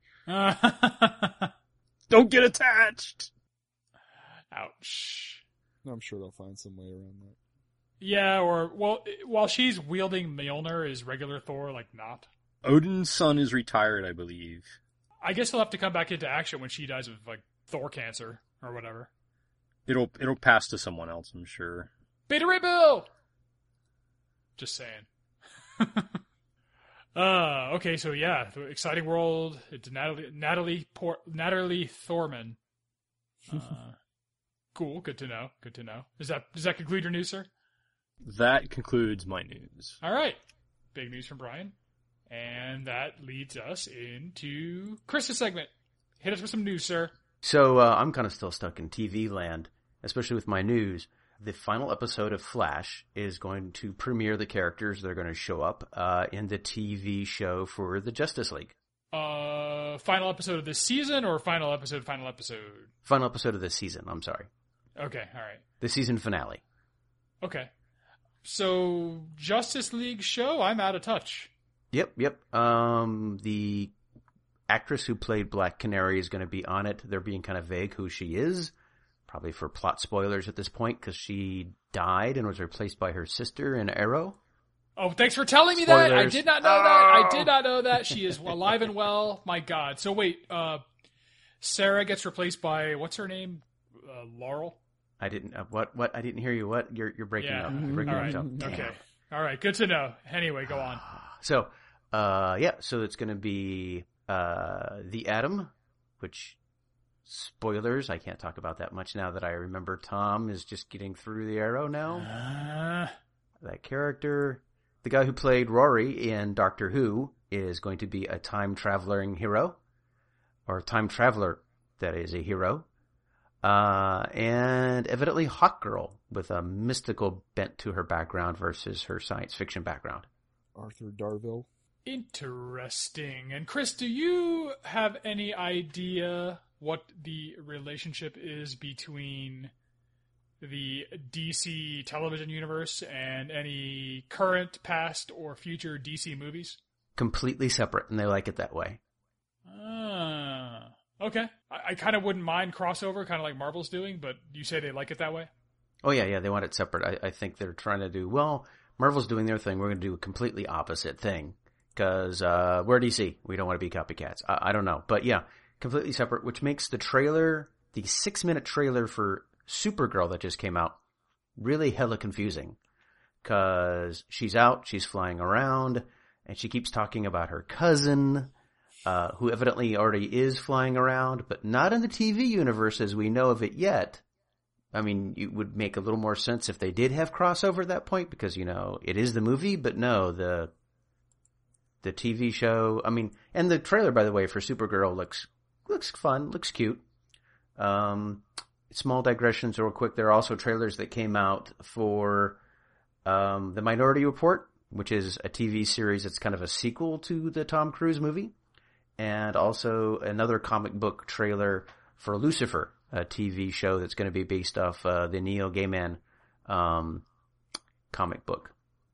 Don't get attached. Ouch. I'm sure they'll find some way around that. Yeah, or, well, while she's wielding Mjolnir, is regular Thor, like, not? Odin's son is retired, I believe. I guess he'll have to come back into action when she dies of, like, Thor cancer or whatever. It'll pass to someone else, I'm sure. Beta Ray Bill! Just saying. Okay, so yeah, the exciting world. It's Natalie Thorman. Cool, good to know. Does that conclude your news, sir? That concludes my news. All right. Big news from Brian. And that leads us into Chris's segment. Hit us with some news, sir. So I'm kind of still stuck in TV land, especially with my news. The final episode of Flash is going to premiere the characters that are going to show up in the TV show for the Justice League. Final episode of this season or final episode? Final episode of this season, I'm sorry. Okay, all right. The season finale. Okay. So, Justice League show, I'm out of touch. Yep. The actress who played Black Canary is going to be on it. They're being kind of vague who she is. Probably for plot spoilers at this point, because she died and was replaced by her sister in Arrow. Oh, thanks for telling me Spoilers. that. I did not know that. I did not know that. She is alive and well. My God. So wait, Sarah gets replaced by, what's her name? Laurel? I didn't, what? I didn't hear you. What? You're breaking up. You're breaking All right. up. Okay. All right. Good to know. Anyway, go on. So, so it's going to be, The Atom, which, spoilers, I can't talk about that much now that I remember Tom is just getting through the Arrow now. That character. The guy who played Rory in Doctor Who is going to be a time-traveling hero. Or time traveler that is a hero. And evidently Hawkgirl with a mystical bent to her background versus her science fiction background. Arthur Darvill. Interesting. And Chris, do you have any idea what the relationship is between the DC television universe and any current, past, or future DC movies? Completely separate, and they like it that way. Ah, okay. I kind of wouldn't mind crossover, kind of like Marvel's doing, but you say they like it that way? Oh, yeah, they want it separate. I think they're trying to do, well, Marvel's doing their thing. We're going to do a completely opposite thing. Because we're DC. We don't want to be copycats. I don't know. But yeah, completely separate, which makes the trailer, the 6-minute trailer for Supergirl that just came out, really hella confusing. Because she's out, she's flying around, and she keeps talking about her cousin, who evidently already is flying around, but not in the TV universe as we know of it yet. I mean, it would make a little more sense if they did have crossover at that point, because, you know, it is the movie, but no, the TV show, I mean, and the trailer, by the way, for Supergirl looks fun, looks cute. Small digressions real quick. There are also trailers that came out for The Minority Report, which is a TV series that's kind of a sequel to the Tom Cruise movie. And also another comic book trailer for Lucifer, a TV show that's going to be based off the Neil Gaiman comic book.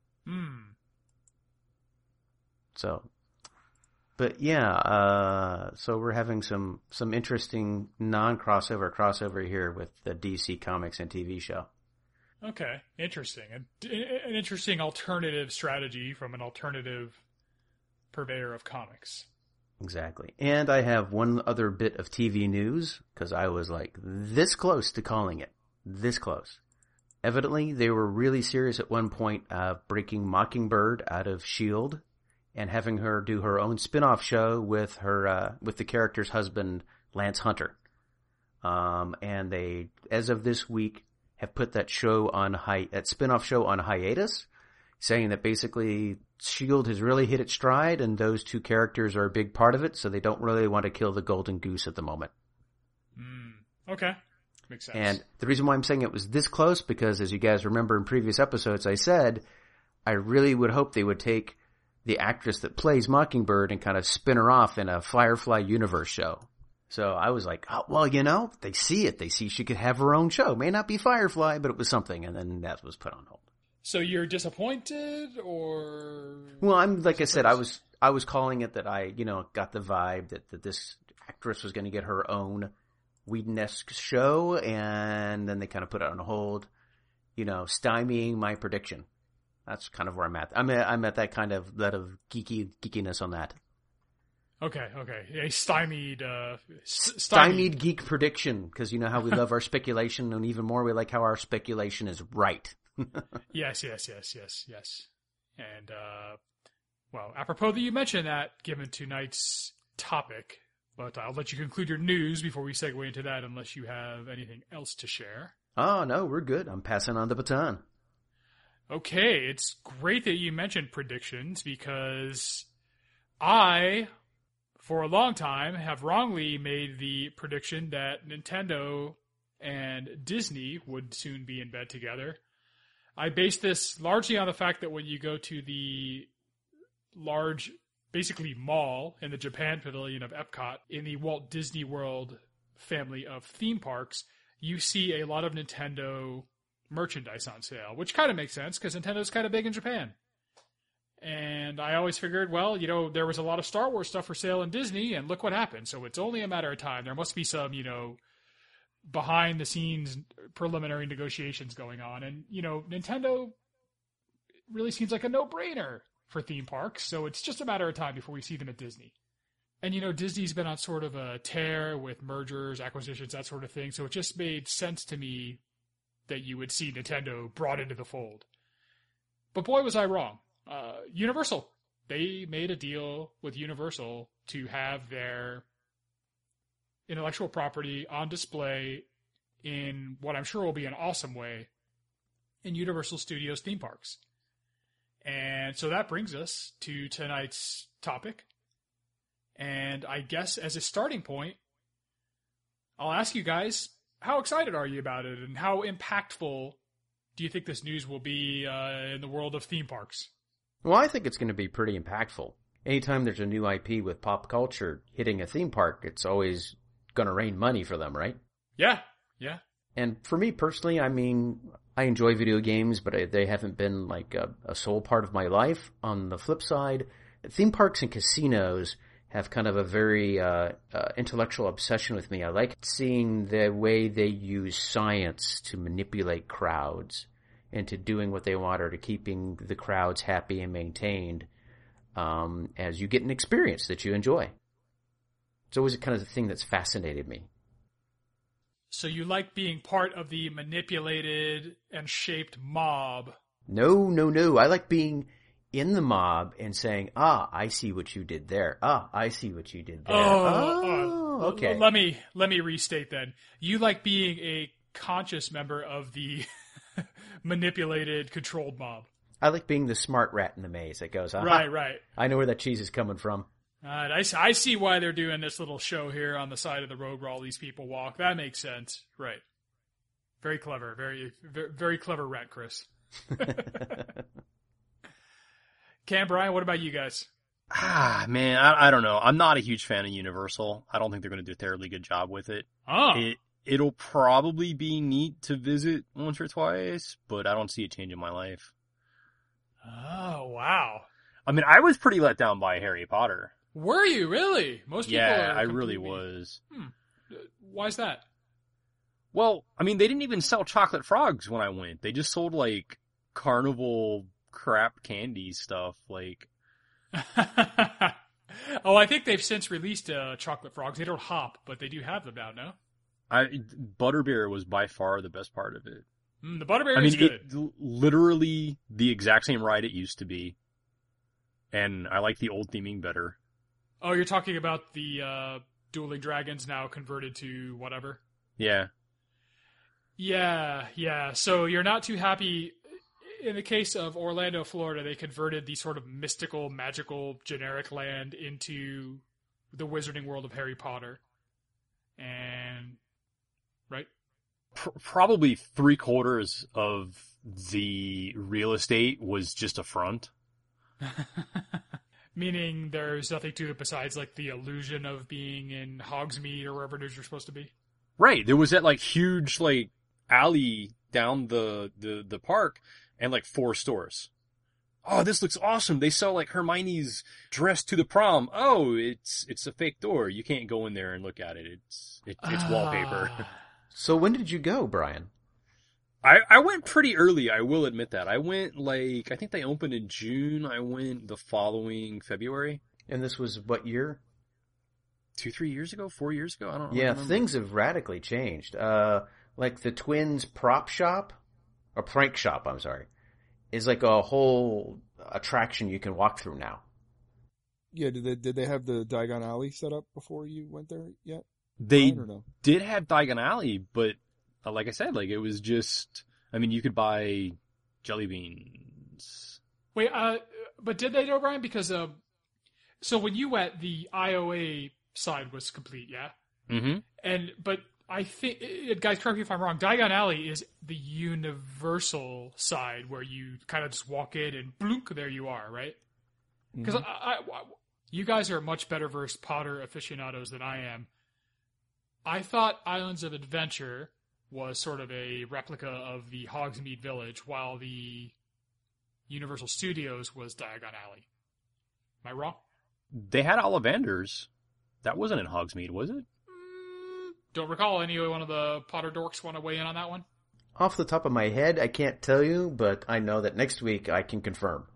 So, but yeah, so we're having some interesting crossover here with the DC Comics and TV show. Okay, interesting. An interesting alternative strategy from an alternative purveyor of comics. Exactly. And I have one other bit of TV news, because I was like this close to calling it. This close. Evidently, they were really serious at one point breaking Mockingbird out of S.H.I.E.L.D., and having her do her own spin-off show with her, with the character's husband, Lance Hunter. And they, as of this week, have put that show on that spin-off show on hiatus, saying that basically S.H.I.E.L.D. has really hit its stride and those two characters are a big part of it, so they don't really want to kill the golden goose at the moment. Okay. Makes sense. And the reason why I'm saying it was this close, because as you guys remember in previous episodes, I said I really would hope they would take the actress that plays Mockingbird and kind of spin her off in a Firefly universe show. So I was like, oh, well, you know, they see it. They see she could have her own show. May not be Firefly, but it was something. And then that was put on hold. So you're disappointed, or? Well, like I said, I was calling it that I, you know, got the vibe that this actress was going to get her own Whedon-esque show, and then they kind of put it on hold, you know, stymieing my prediction. That's kind of where I'm at. I'm at that kind of geekiness on that. Okay. A stymied geek prediction, because you know how we love our speculation, and even more we like how our speculation is right. Yes. And, well, apropos that you mentioned that, given tonight's topic, but I'll let you conclude your news before we segue into that, unless you have anything else to share. Oh, no, we're good. I'm passing on the baton. Okay, it's great that you mentioned predictions, because I, for a long time, have wrongly made the prediction that Nintendo and Disney would soon be in bed together. I base this largely on the fact that when you go to the large, basically mall in the Japan Pavilion of Epcot, in the Walt Disney World family of theme parks, you see a lot of Nintendo merchandise on sale, which kind of makes sense because Nintendo's kind of big in Japan. And I always figured, well, you know, there was a lot of Star Wars stuff for sale in Disney, and look what happened. So it's only a matter of time. There must be some, you know, behind the scenes preliminary negotiations going on. And, you know, Nintendo really seems like a no-brainer for theme parks. So it's just a matter of time before we see them at Disney. And, you know, Disney's been on sort of a tear with mergers, acquisitions, that sort of thing. So it just made sense to me that you would see Nintendo brought into the fold. But boy, was I wrong. Universal. They made a deal with Universal to have their intellectual property on display in what I'm sure will be an awesome way in Universal Studios theme parks. And so that brings us to tonight's topic. And I guess as a starting point, I'll ask you guys, how excited are you about it, and how impactful do you think this news will be in the world of theme parks? Well, I think it's going to be pretty impactful. Anytime there's a new IP with pop culture hitting a theme park, it's always going to rain money for them, right? Yeah. And for me personally, I mean, I enjoy video games, but they haven't been like a sole part of my life. On the flip side, theme parks and casinos have kind of a very intellectual obsession with me. I like seeing the way they use science to manipulate crowds into doing what they want or to keeping the crowds happy and maintained as you get an experience that you enjoy. It's always a kind of the thing that's fascinated me. So you like being part of the manipulated and shaped mob? No. I like being in the mob and saying, I see what you did there. I see what you did there. Okay. Let me restate then. You like being a conscious member of the manipulated, controlled mob. I like being the smart rat in the maze that goes, Right. I know where that cheese is coming from. I see why they're doing this little show here on the side of the road where all these people walk. That makes sense. Right. Very clever. Very, very, very clever rat, Chris. Cam, Brian, what about you guys? Man, I don't know. I'm not a huge fan of Universal. I don't think they're going to do a terribly good job with it. Oh. It'll probably be neat to visit once or twice, but I don't see a change in my life. Oh, wow. I mean, I was pretty let down by Harry Potter. Were you really? Most people Yeah, are I really was. Why's that? Well, I mean, they didn't even sell chocolate frogs when I went. They just sold, like, carnival crap candy stuff, like... Oh, I think they've since released chocolate frogs. They don't hop, but they do have them now, no? Butterbeer was by far the best part of it. The Butterbeer is good. Literally the exact same ride it used to be. And I like the old theming better. Oh, you're talking about the Dueling Dragons now converted to whatever? Yeah. Yeah. So you're not too happy. In the case of Orlando, Florida, they converted the sort of mystical, magical, generic land into the wizarding world of Harry Potter. And... right? Probably 3/4 of the real estate was just a front. Meaning there's nothing to it besides like the illusion of being in Hogsmeade or wherever it is you're supposed to be? Right. There was that like huge like alley down the park and like 4 stores. Oh, this looks awesome. They sell like Hermione's dress to the prom. Oh, it's a fake door. You can't go in there and look at it. It's wallpaper. So when did you go, Brian? I went pretty early, I will admit that. I went like, I think they opened in June. I went the following February. And this was what year? 2-3 years ago? 4 years ago? I don't know. Yeah, things have radically changed. Like the Twins prop shop, or prank shop, I'm sorry, is like a whole attraction you can walk through now. Yeah, did they have the Diagon Alley set up before you went there yet? They did have Diagon Alley, but like I said, like it was just, I mean, you could buy jelly beans. Wait, but did they, O'Brien? Because, so when you went, the IOA side was complete, yeah? Mm-hmm. But I think, guys, correct me if I'm wrong, Diagon Alley is the Universal side where you kind of just walk in and bloop, there you are, right? Because you guys are much better versed Potter aficionados than I am. I thought Islands of Adventure was sort of a replica of the Hogsmeade Village, while the Universal Studios was Diagon Alley. Am I wrong? They had Ollivanders. That wasn't in Hogsmeade, was it? Don't recall. Any one of the Potter dorks want to weigh in on that one? Off the top of my head, I can't tell you, but I know that next week I can confirm.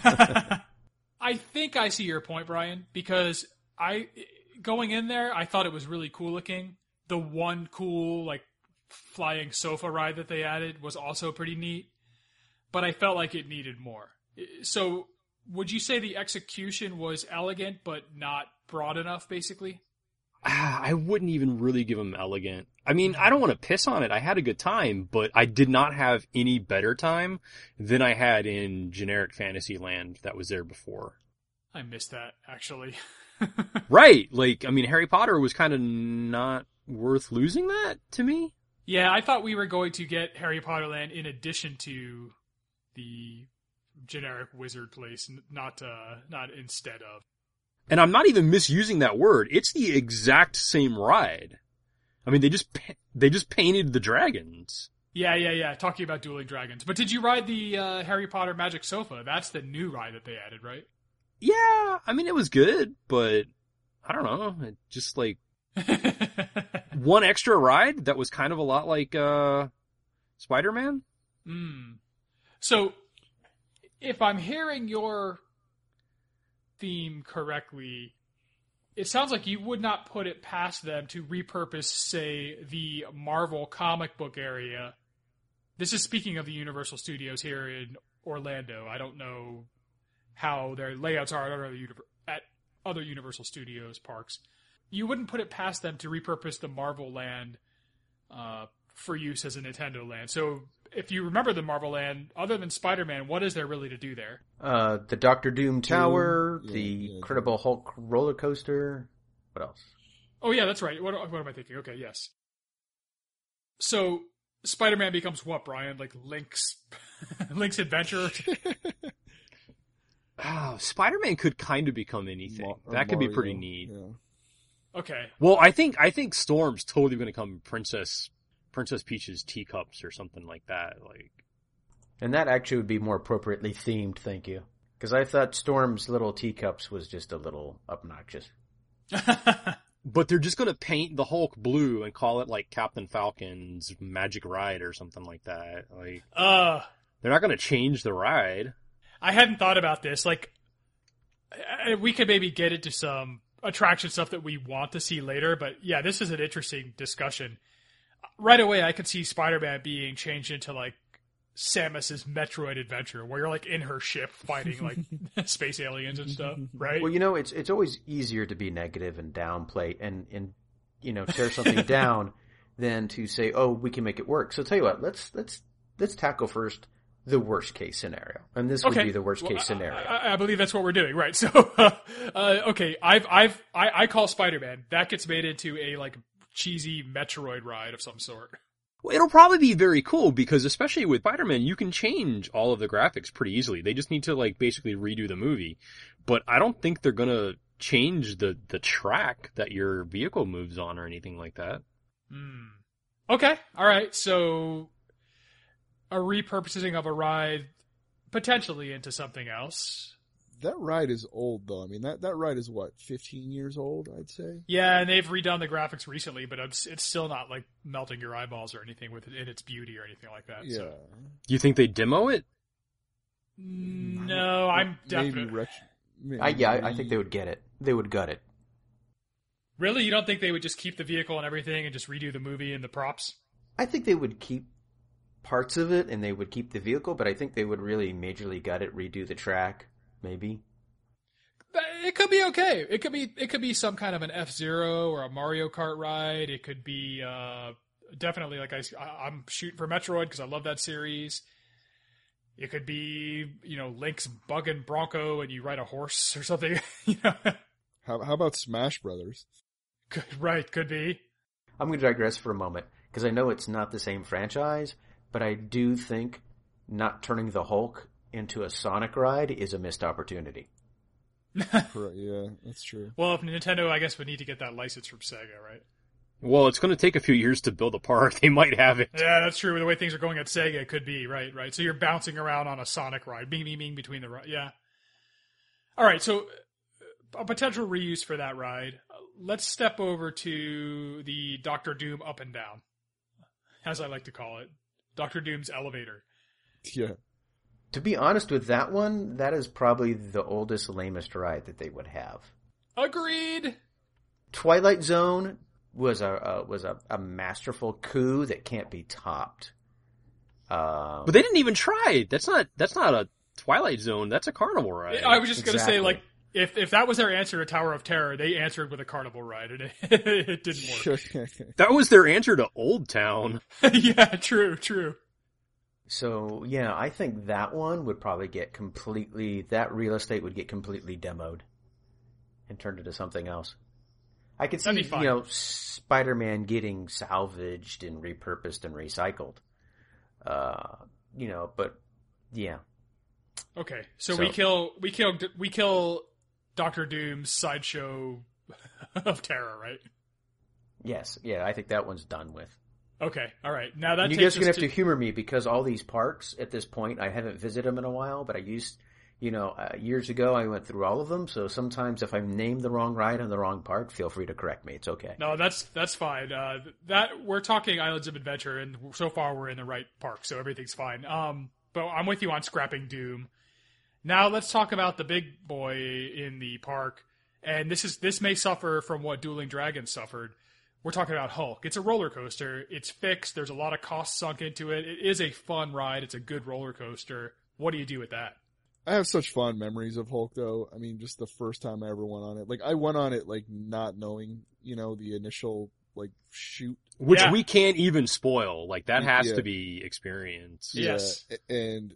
I think I see your point, Brian, because going in there, I thought it was really cool looking. The one cool, like, flying sofa ride that they added was also pretty neat, but I felt like it needed more. So, would you say the execution was elegant, but not broad enough, basically? I wouldn't even really give them elegant. I mean, I don't want to piss on it. I had a good time, but I did not have any better time than I had in generic Fantasyland that was there before. I missed that, actually. Right. Like, I mean, Harry Potter was kind of not worth losing that to me. Yeah, I thought we were going to get Harry Potter Land in addition to the generic wizard place, not instead of. And I'm not even misusing that word. It's the exact same ride. I mean, they just painted the dragons. Yeah. Talking about dueling dragons. But did you ride the Harry Potter Magic Sofa? That's the new ride that they added, right? Yeah, I mean, it was good, but I don't know. It just like one extra ride that was kind of a lot like Spider-Man. So, if I'm hearing your theme correctly, it sounds like you would not put it past them to repurpose, say, the Marvel comic book area. This is speaking of the Universal Studios here in Orlando. I don't know how their layouts are at other Universal Studios parks. You wouldn't put it past them to repurpose the Marvel Land for use as a Nintendo Land. So if you remember the Marvel Land, other than Spider-Man, what is there really to do there? The Doctor Doom Tower, the Incredible Hulk roller coaster. What else? Oh yeah, that's right. What am I thinking? Okay, yes. So Spider-Man becomes what, Brian? Like Link's adventure? Oh, Spider-Man could kind of become anything. That could be pretty neat. Yeah. Okay. Well, I think Storm's totally going to come Princess Peach's teacups or something like that. Like, and that actually would be more appropriately themed, thank you. Because I thought Storm's little teacups was just a little obnoxious. But they're just going to paint the Hulk blue and call it like Captain Falcon's Magic Ride or something like that. Like, they're not going to change the ride. I hadn't thought about this. Like, we could maybe get into some attraction stuff that we want to see later, but yeah, this is an interesting discussion. Right away, I could see Spider-Man being changed into like Samus's Metroid adventure, where you're like in her ship fighting like space aliens and stuff, right? Well, you know, it's always easier to be negative and downplay and you know, tear something down than to say, oh, we can make it work. So tell you what, let's tackle first the worst case scenario, and this would be the worst case scenario. I believe that's what we're doing, right? So, okay, I call Spider-Man. That gets made into a like cheesy Metroid ride of some sort. Well, it'll probably be very cool because especially with Spider-Man, you can change all of the graphics pretty easily. They just need to like basically redo the movie. But I don't think they're gonna change the track that your vehicle moves on or anything like that. Okay, alright, so a repurposing of a ride potentially into something else. That ride is old, though. I mean, that ride is, what, 15 years old, I'd say? Yeah, and they've redone the graphics recently, but it's still not, like, melting your eyeballs or anything with it in its beauty or anything like that. Yeah. So. Do you think they demo it? No, I'm definitely... I think they would get it. They would gut it. Really? You don't think they would just keep the vehicle and everything and just redo the movie and the props? I think they would keep parts of it and they would keep the vehicle, but I think they would really majorly gut it, redo the track. Maybe. It could be okay. It could be some kind of an F-Zero or a Mario Kart ride. It could be definitely like I'm shooting for Metroid because I love that series. It could be, you know, Link's bugging Bronco and you ride a horse or something. You know. How about Smash Brothers? Could be. I'm going to digress for a moment because I know it's not the same franchise, but I do think not turning the Hulk into a Sonic ride is a missed opportunity. Yeah, that's true. Well, if Nintendo, I guess, would need to get that license from Sega, right? Well, it's going to take a few years to build a park. They might have it. Yeah, that's true. The way things are going at Sega, it could be, right. So you're bouncing around on a Sonic ride, bing between the ride. Yeah. All right, so a potential reuse for that ride. Let's step over to the Doctor Doom up and down, as I like to call it. Dr. Doom's elevator. Yeah. To be honest with that one, that is probably the oldest, lamest ride that they would have. Agreed. Twilight Zone was a masterful coup that can't be topped. But they didn't even try. That's not a Twilight Zone. That's a Carnival ride. I was just going to say, like, if that was their answer to Tower of Terror, they answered with a Carnival ride, and it didn't work. That was their answer to Old Town. Yeah, true. So, yeah, I think that one would probably that real estate would get completely demoed and turned into something else. I could see, That'd be fine. Spider-Man getting salvaged and repurposed and recycled. But yeah. Okay, so we kill Doctor Doom's sideshow of terror, right? Yes. Yeah, I think that one's done with. Okay, all right. Now that And you takes guys are going us to have to humor me because all these parks at this point, I haven't visited them in a while, but I used, years ago I went through all of them. So sometimes if I named the wrong ride on the wrong park, feel free to correct me. It's okay. No, that's fine. That we're talking Islands of Adventure, and so far we're in the right park, so everything's fine. But I'm with you on scrapping Doom. Now let's talk about the big boy in the park, and this may suffer from what Dueling Dragons suffered. We're talking about Hulk. It's a roller coaster. It's fixed. There's a lot of cost sunk into it. It is a fun ride. It's a good roller coaster. What do you do with that? I have such fond memories of Hulk, though. I mean, just the first time I ever went on it. Like, I went on it, like, not knowing, the initial, like, shoot. Which Yeah. we can't even spoil. Like, that has Yeah. to be experienced. Yes. Yeah, and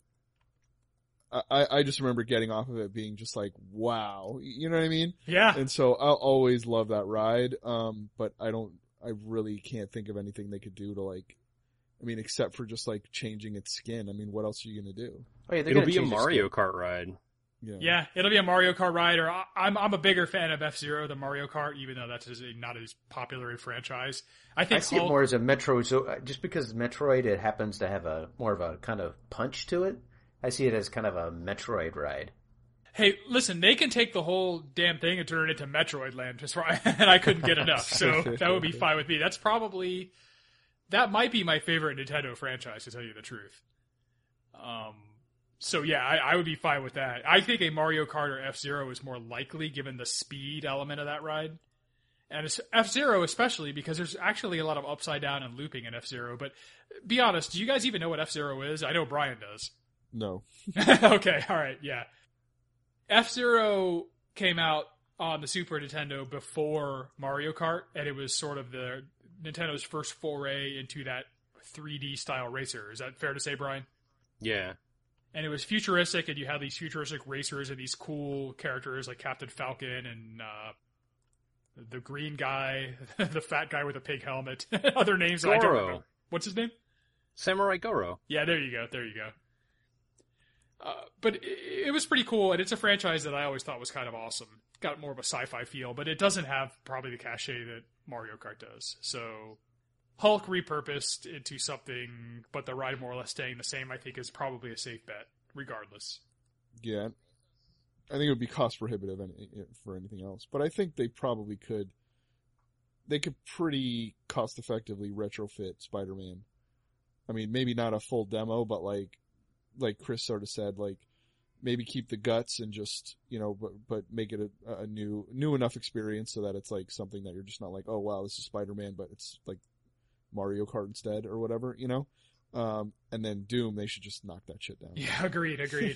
I just remember getting off of it being just like, wow. You know what I mean? Yeah. And so I'll always love that ride. But I really can't think of anything they could do to, like, except for just, like, changing its skin. I mean, what else are you going to do? Oh, yeah, they're It'll gonna be a change the Mario skin. Kart ride. Yeah, it'll be a Mario Kart ride, or I'm a bigger fan of F-Zero than Mario Kart, even though that's not as popular a franchise. I I think see it Hulk, more as a Metro, just because Metroid, it happens to have more of a kind of punch to it. I see it as kind of a Metroid ride. hey, listen, they can take the whole damn thing and turn it into Metroid Land, just right, and I couldn't get enough, so that would be fine with me. That might be my favorite Nintendo franchise, to tell you the truth. So yeah, I would be fine with that. I think a Mario Kart or F-Zero is more likely given the speed element of that ride. And it's F-Zero especially because there's actually a lot of upside down and looping in F-Zero. But be honest, do you guys even know what F-Zero is? I know Brian does. No. Okay, alright, yeah. F-Zero came out on the Super Nintendo before Mario Kart, and it was sort of the Nintendo's first foray into that 3D style racer. Is that fair to say, Brian? Yeah. And it was futuristic, and you had these futuristic racers and these cool characters like Captain Falcon and the green guy, the fat guy with a pig helmet, other names that I don't Goro. remember. What's his name? Samurai Goro. Yeah, there you go. But it was pretty cool, and it's a franchise that I always thought was kind of awesome. Got more of a sci-fi feel, but it doesn't have probably the cachet that Mario Kart does. So Hulk repurposed into something, but the ride more or less staying the same, I think is probably a safe bet, regardless. Yeah. I think it would be cost prohibitive for anything else. But I think they probably could. They could pretty cost effectively retrofit Spider-Man. I mean, maybe not a full demo, but like Chris sort of said, like maybe keep the guts and just, but make it a new enough experience so that it's like something that you're just not like, oh wow, this is Spider-Man, but it's like Mario Kart instead or whatever, and then Doom, they should just knock that shit down. Yeah, agreed.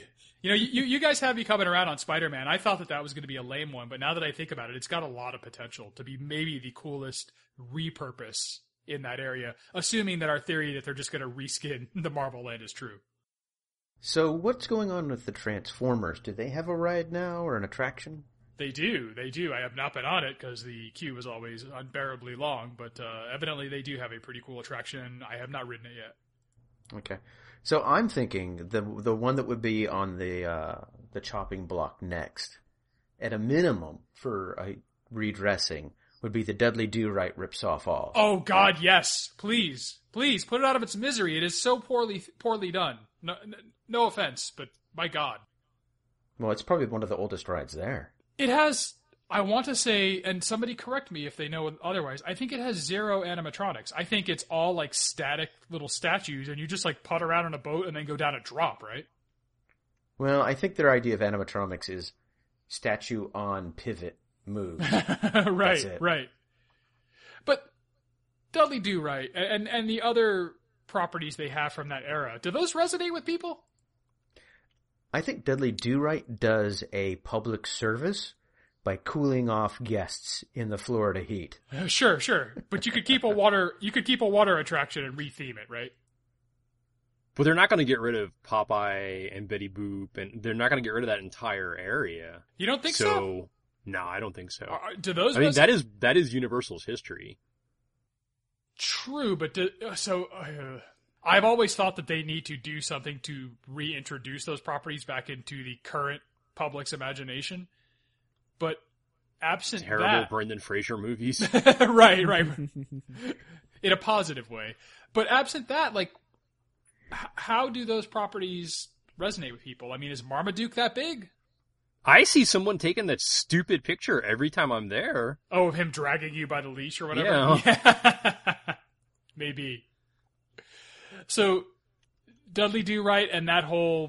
You guys have me coming around on Spider-Man. I thought that was going to be a lame one, but now that I think about it, it's got a lot of potential to be maybe the coolest repurpose in that area, assuming that our theory that they're just going to reskin the Marvel Land is true. So what's going on with the Transformers? Do they have a ride now or an attraction? They do. I have not been on it because the queue is always unbearably long, but evidently they do have a pretty cool attraction. I have not ridden it yet. Okay. So I'm thinking the one that would be on the chopping block next, at a minimum for a redressing, would be the Dudley Do-Right Rips Off All. Oh God, yes! Please put it out of its misery. It is so poorly done. No offense, but my God, Well, it's probably one of the oldest rides there. it has. I want to say, and somebody correct me if they know otherwise, I think it has 0 animatronics. I think it's all like static little statues, and you just like putt around on a boat and then go down a drop, right? Well, I think their idea of animatronics is statue on pivot move. Right, it. right. But Dudley Do Right and the other properties they have from that era, do those resonate with people? I think Dudley Do-Right does a public service by cooling off guests in the Florida heat. Sure. But you could keep a water attraction and retheme it, right? But they're not going to get rid of Popeye and Betty Boop, and they're not going to get rid of that entire area. You don't think so? No, I don't think so. Do those? I mean, that is Universal's history. True, but I've always thought that they need to do something to reintroduce those properties back into the current public's imagination. But absent Terrible that, Brendan Fraser movies. right, in a positive way. But absent that, like, how do those properties resonate with people? I mean, is Marmaduke that big? I see someone taking that stupid picture every time I'm there. Oh, him dragging you by the leash or whatever? Yeah. Maybe. So, Dudley Do Right and that whole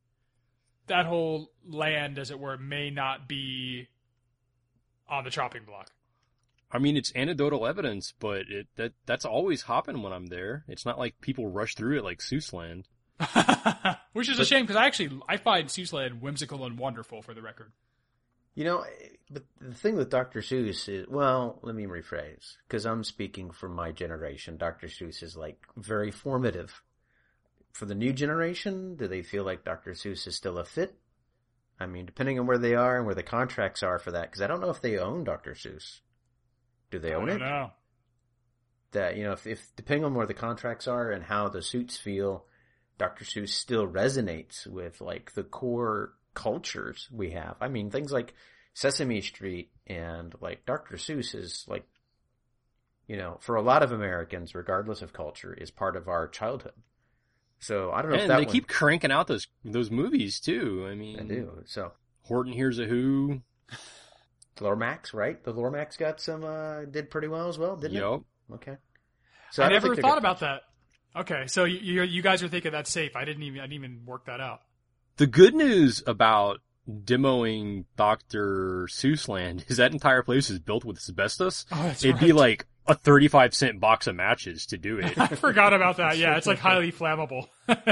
land, as it were, may not be on the chopping block. I mean, it's anecdotal evidence, but that's always hopping when I'm there. It's not like people rush through it like Seussland. Which is a shame, because I find Seussland whimsical and wonderful, for the record. You know, but the thing with Dr. Seuss is, well, let me rephrase, because I'm speaking from my generation. Dr. Seuss is, like, very formative. For the new generation, do they feel like Dr. Seuss is still a fit? I mean, depending on where they are and where the contracts are for that, because I don't know if they own Dr. Seuss. Do they own it? I don't know. That, you know, if depending on where the contracts are and how the suits feel, Dr. Seuss still resonates with, like, the core cultures we have. I mean, things like Sesame Street and, like, Dr. Seuss is, like, you know, for a lot of Americans, regardless of culture, is part of our childhood. So I don't know if that they keep cranking out those movies too. I mean, I do. So Horton Hears a Who. Lorax, right? The Lorax got some, did pretty well as well, didn't it? Yep. Okay. So I never thought about that. Okay, so you guys are thinking that's safe. I didn't even work that out. The good news about demoing Dr. Seussland is that entire place is built with asbestos. Oh, that's It'd be like a 35-cent box of matches to do it. I forgot about that. Yeah, it's like highly flammable.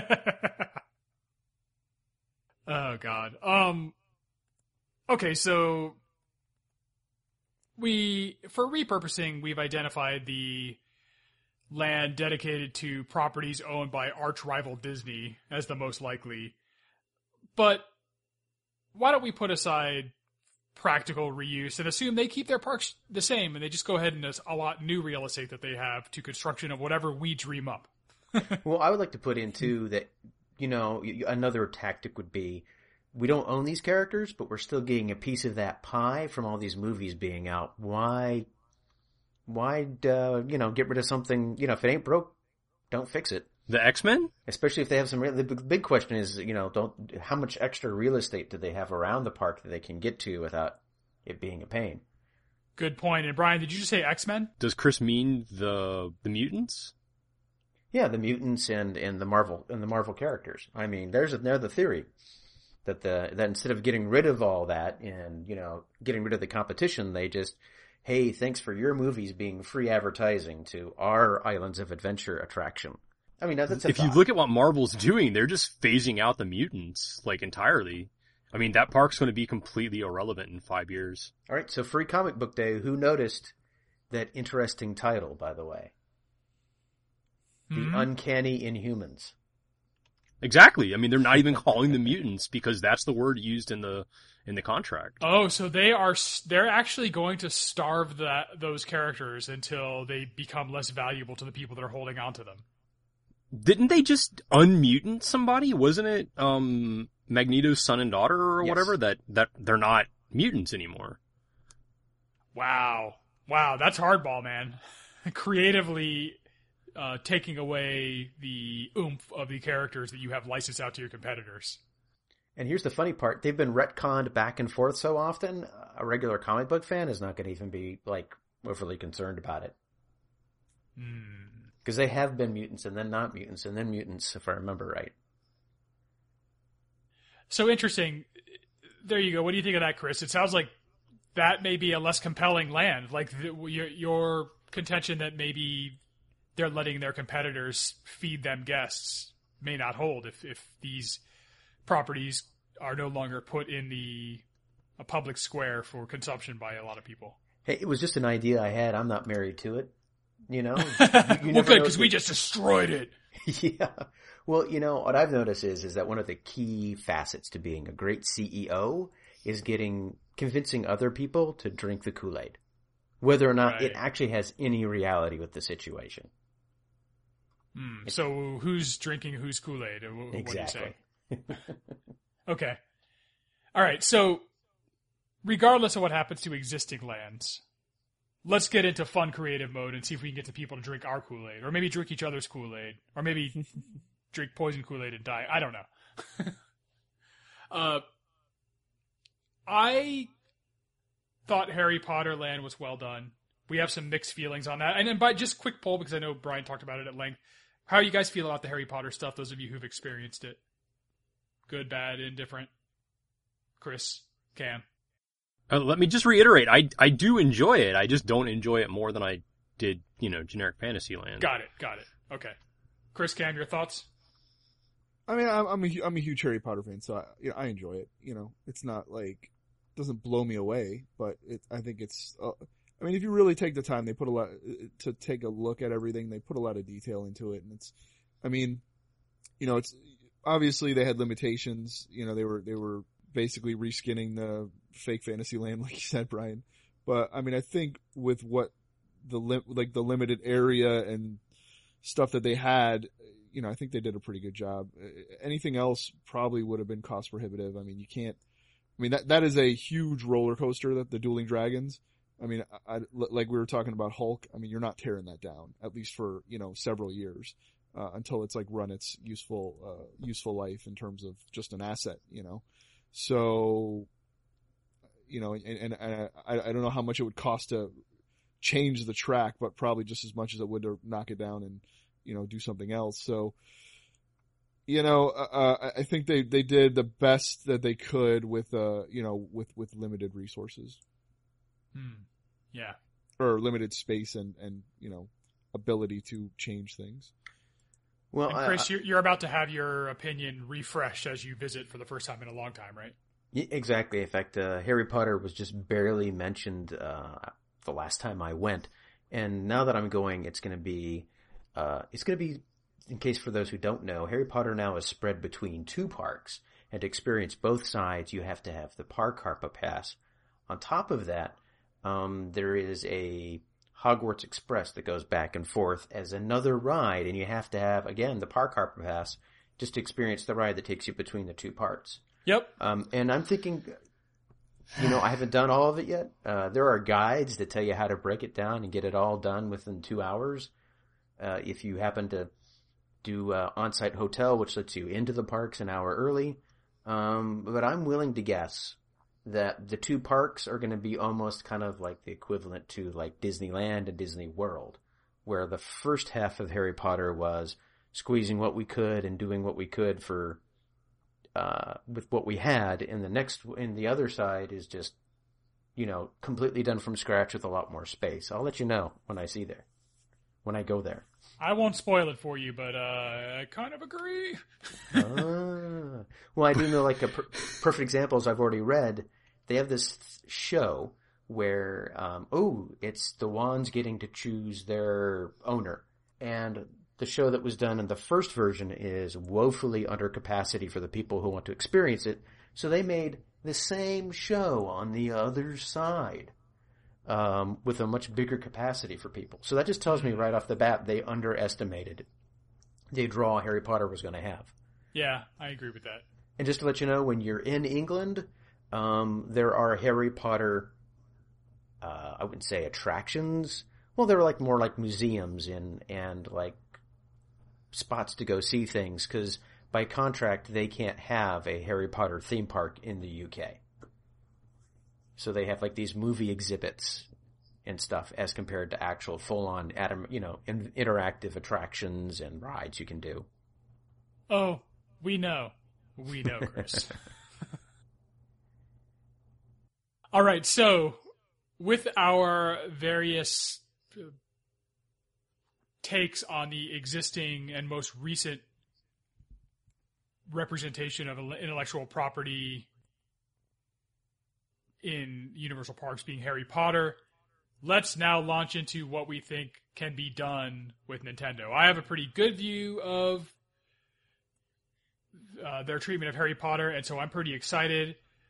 Oh God. Okay, so for repurposing, we've identified the land dedicated to properties owned by arch rival Disney as the most likely. But why don't we put aside practical reuse and assume they keep their parks the same and they just go ahead and allot new real estate that they have to construction of whatever we dream up? Well, I would like to put in too that, you know, another tactic would be, we don't own these characters, but we're still getting a piece of that pie from all these movies being out. Why, you know, get rid of something, you know, if it ain't broke, don't fix it. The X-Men? Especially if they have some the big question is, you know, how much extra real estate do they have around the park that they can get to without it being a pain? Good point. And Brian, did you just say X-Men? Does Chris mean the mutants? Yeah, the mutants and the Marvel characters. I mean, they're the theory that instead of getting rid of all that and, you know, getting rid of the competition, they just, hey, thanks for your movies being free advertising to our Islands of Adventure attraction. I mean, that's a if you look at what Marvel's doing, they're just phasing out the mutants, like, entirely. I mean, that park's going to be completely irrelevant in 5 years. All right, so Free Comic Book Day, who noticed that interesting title, by the way? The Uncanny Inhumans. Exactly. I mean, they're not even calling them mutants because that's the word used in the contract. Oh, so they're actually going to starve those characters until they become less valuable to the people that are holding on to them. Didn't they just unmutant somebody? Wasn't it Magneto's son and daughter or whatever that they're not mutants anymore? Wow, that's hardball, man. Creatively taking away the oomph of the characters that you have licensed out to your competitors. And here's the funny part. They've been retconned back and forth so often, a regular comic book fan is not going to even be, like, overly concerned about it. Because they have been mutants and then not mutants and then mutants, if I remember right. So interesting. There you go. What do you think of that, Chris? It sounds like that may be a less compelling land. Like your contention that maybe they're letting their competitors feed them guests may not hold if these properties are no longer put in a public square for consumption by a lot of people. Hey, it was just an idea I had. I'm not married to it. You know? Well, good, because we just destroyed it. Yeah. Well, you know, what I've noticed is that one of the key facets to being a great CEO is getting convincing other people to drink the Kool-Aid, whether or not it Right. actually has any reality with the situation. So who's drinking whose Kool-Aid? What Exactly. do you say? Okay. All right. So regardless of what happens to existing lands, let's get into fun creative mode and see if we can get the people to drink our Kool-Aid, or maybe drink each other's Kool-Aid, or maybe drink poison Kool-Aid and die. I don't know. I thought Harry Potter Land was well done. We have some mixed feelings on that. And then by just quick poll, because I know Brian talked about it at length. How you guys feel about the Harry Potter stuff, those of you who've experienced it? Good, bad, indifferent? Chris, Cam? Let me just reiterate, I do enjoy it. I just don't enjoy it more than I did, generic Fantasyland. Got it. Okay. Chris, Cam, your thoughts? I mean, I'm a huge Harry Potter fan, so I enjoy it. It's not like doesn't blow me away, but I think it's. I mean, if you really take the time, they put a lot to take a look at everything. They put a lot of detail into it, and it's. I mean, it's obviously they had limitations. They were basically reskinning the fake Fantasyland, like you said, Brian. But I mean, I think with what the limited area and stuff that they had, I think they did a pretty good job. Anything else probably would have been cost prohibitive. I mean, you can't. I mean, that is a huge roller coaster, that the Dueling Dragons. I mean, like we were talking about Hulk. I mean, you're not tearing that down, at least for several years, until it's like run its useful life in terms of just an asset. So, and I don't know how much it would cost to change the track, but probably just as much as it would to knock it down and do something else. So, I think they did the best that they could with with limited resources. Yeah. Or limited space and ability to change things. Well, And Chris, you're about to have your opinion refreshed as you visit for the first time in a long time, right? exactly. In fact, Harry Potter was just barely mentioned the last time I went, and now that I'm going, it's going to be. In case for those who don't know, Harry Potter now is spread between two parks, and to experience both sides, you have to have the Park Harpa Pass. On top of that, there is a Hogwarts Express that goes back and forth as another ride, and you have to have, again, the Park Harpa Pass just to experience the ride that takes you between the two parts. Yep. And I'm thinking, I haven't done all of it yet. There are guides that tell you how to break it down and get it all done within 2 hours. If you happen to do on-site hotel, which lets you into the parks an hour early. But I'm willing to guess that the two parks are going to be almost kind of like the equivalent to like Disneyland and Disney World, where the first half of Harry Potter was squeezing what we could and doing what we could for with what we had, and the other side is just completely done from scratch with a lot more space. I'll let you know when I go there. I won't spoil it for you, but I kind of agree. Well, I do know, like, a perfect example is I've already read. They have this show where, it's the wands getting to choose their owner. And the show that was done in the first version is woefully under capacity for the people who want to experience it. So they made the same show on the other side. With a much bigger capacity for people. So that just tells me right off the bat they underestimated the draw Harry Potter was going to have. Yeah, I agree with that. And just to let you know, when you're in England, there are Harry Potter, I wouldn't say attractions. Well, they're like more like museums and like spots to go see things, because by contract they can't have a Harry Potter theme park in the UK. So they have like these movie exhibits and stuff as compared to actual full-on, interactive attractions and rides you can do. Oh, we know, Chris. All right, so with our various takes on the existing and most recent representation of intellectual property in Universal Parks being Harry Potter, let's now launch into what we think can be done with Nintendo. I have a pretty good view of their treatment of Harry Potter, and so I'm pretty excited.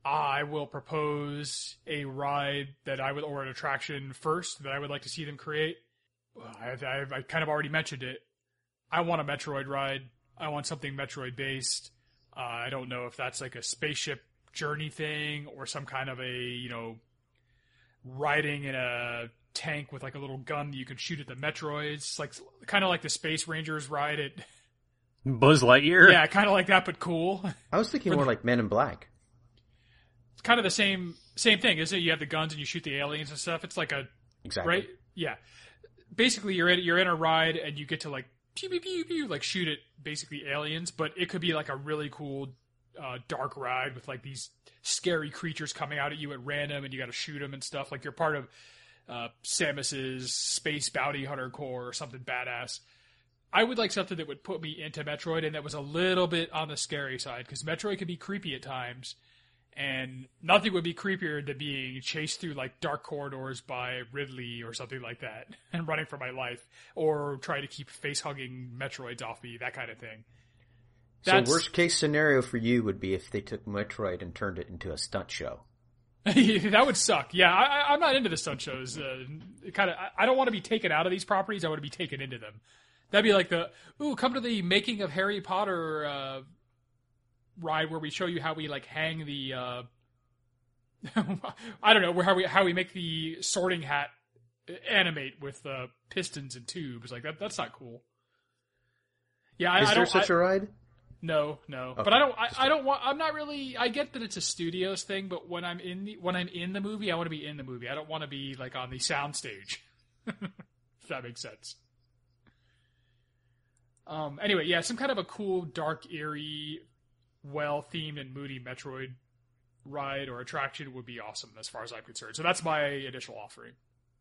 I will propose a ride or an attraction first that I would like to see them create. I kind of already mentioned it. I want a Metroid ride. I want something Metroid based. I don't know if that's like a spaceship journey thing or some kind of a, riding in a tank with like a little gun that you can shoot at the Metroids. Like kind of like the Space Rangers ride at Buzz Lightyear? Yeah, kind of like that, but cool. I was thinking more like Men in Black. It's kind of the same thing, isn't it? You have the guns and you shoot the aliens and stuff. It's like exactly right. Yeah, basically you're in a ride and you get to like pew pew pew pew like shoot at basically aliens, but it could be like a really cool dark ride with like these scary creatures coming out at you at random and you got to shoot them and stuff. Like you're part of Samus's Space Bounty Hunter Corps or something badass. I would like something that would put me into Metroid and that was a little bit on the scary side, because Metroid can be creepy at times, and nothing would be creepier than being chased through like dark corridors by Ridley or something like that and running for my life, or try to keep face-hugging Metroids off me, that kind of thing. So worst case scenario for you would be if they took Metroid and turned it into a stunt show. That would suck. Yeah, I'm not into the stunt shows. I don't want to be taken out of these properties. I want to be taken into them. That'd be like come to the making of Harry Potter ride where we show you how we like hang the I don't know, how we make the Sorting Hat animate with pistons and tubes. Like that's not cool. Yeah, Is there such a ride? No. Okay. But I don't want. I'm not really. I get that it's a studios thing, but when I'm in the movie, I want to be in the movie. I don't want to be like on the soundstage. If that makes sense. Anyway, yeah, some kind of a cool, dark, eerie, well-themed and moody Metroid ride or attraction would be awesome as far as I'm concerned. So that's my initial offering.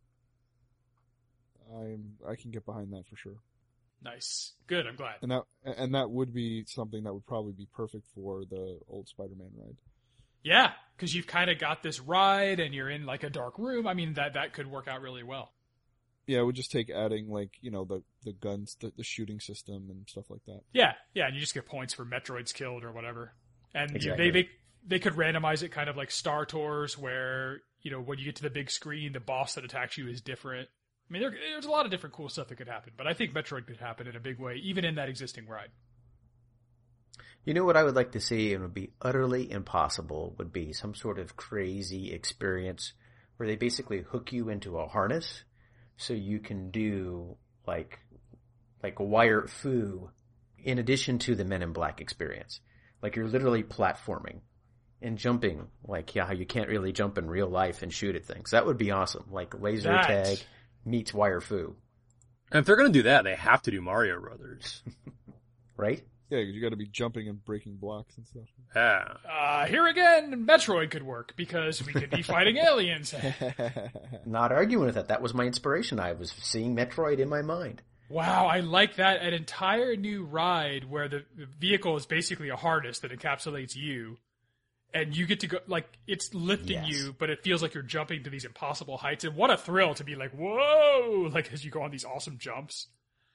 I can get behind that for sure. Nice. Good, I'm glad. And that would be something that would probably be perfect for the old Spider-Man ride. Yeah, because you've kind of got this ride and you're in like a dark room. I mean, that could work out really well. Yeah, it would just take adding like, the guns, the shooting system and stuff like that. Yeah, and you just get points for Metroids killed or whatever. And exactly. they could randomize it kind of like Star Tours where, when you get to the big screen, the boss that attacks you is different. I mean, there's a lot of different cool stuff that could happen, but I think Metroid could happen in a big way, even in that existing ride. You know what I would like to see, and would be utterly impossible, would be some sort of crazy experience where they basically hook you into a harness so you can do like wire foo in addition to the Men in Black experience. Like you're literally platforming and jumping, like how you can't really jump in real life and shoot at things. That would be awesome. Like laser tag meets wire foo. And if they're going to do that, they have to do Mario Brothers. Right? Yeah, because you got to be jumping and breaking blocks and stuff. Yeah. Here again, Metroid could work because we could be fighting aliens. Not arguing with that. That was my inspiration. I was seeing Metroid in my mind. Wow, I like that. An entire new ride where the vehicle is basically a harness that encapsulates you. And you get to go, like, it's lifting you, but it feels like you're jumping to these impossible heights. And what a thrill to be like, whoa! Like, as you go on these awesome jumps.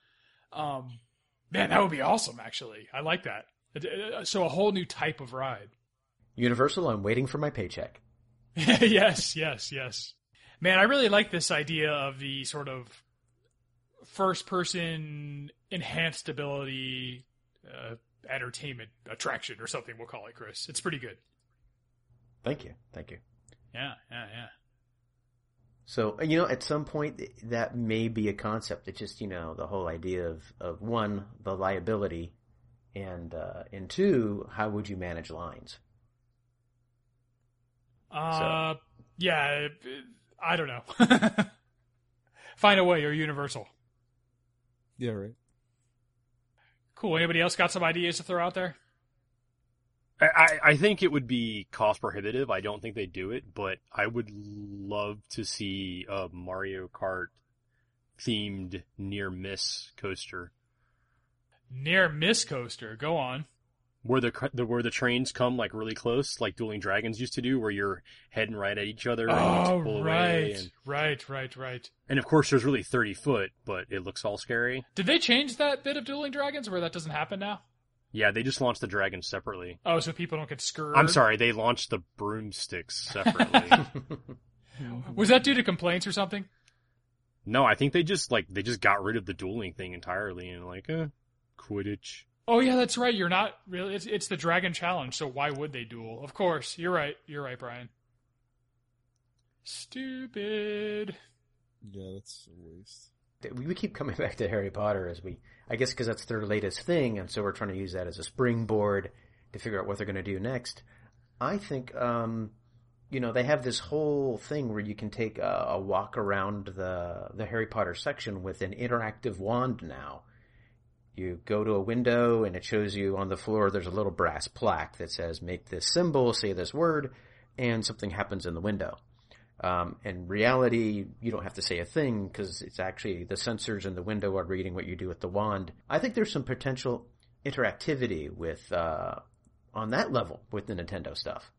Man, that would be awesome, actually. I like that. So a whole new type of ride. Universal, I'm waiting for my paycheck. Yes. Man, I really like this idea of the sort of first-person enhanced ability entertainment attraction or something, we'll call it, Chris. It's pretty good. Thank you. Yeah. So, at some point that may be a concept. It's just, the whole idea of one, the liability, and two, how would you manage lines? Yeah, I don't know. Find a way, or Universal. Yeah, right. Cool. Anybody else got some ideas to throw out there? I think it would be cost prohibitive. I don't think they do it, but I would love to see a Mario Kart themed near miss coaster. Near miss coaster. Go on. Where the trains come like really close, like Dueling Dragons used to do, where you're heading right at each other. And pull away and... Right. And of course, there's really 30 foot, but it looks all scary. Did they change that bit of Dueling Dragons where that doesn't happen now? Yeah, they just launched the dragon separately. Oh, so people don't get scurred. I'm sorry, they launched the broomsticks separately. Was that due to complaints or something? No, I think they just got rid of the dueling thing entirely and Quidditch. Oh yeah, that's right. You're not really. It's the Dragon Challenge, so why would they duel? Of course, you're right. You're right, Brian. Stupid. Yeah, that's a waste. We keep coming back to Harry Potter I guess because that's their latest thing, and so we're trying to use that as a springboard to figure out what they're going to do next. I think, they have this whole thing where you can take a walk around the Harry Potter section with an interactive wand now. You go to a window and it shows you on the floor there's a little brass plaque that says, make this symbol, say this word, and something happens in the window. In reality, you don't have to say a thing because it's actually the sensors in the window are reading what you do with the wand. I think there's some potential interactivity with on that level with the Nintendo stuff.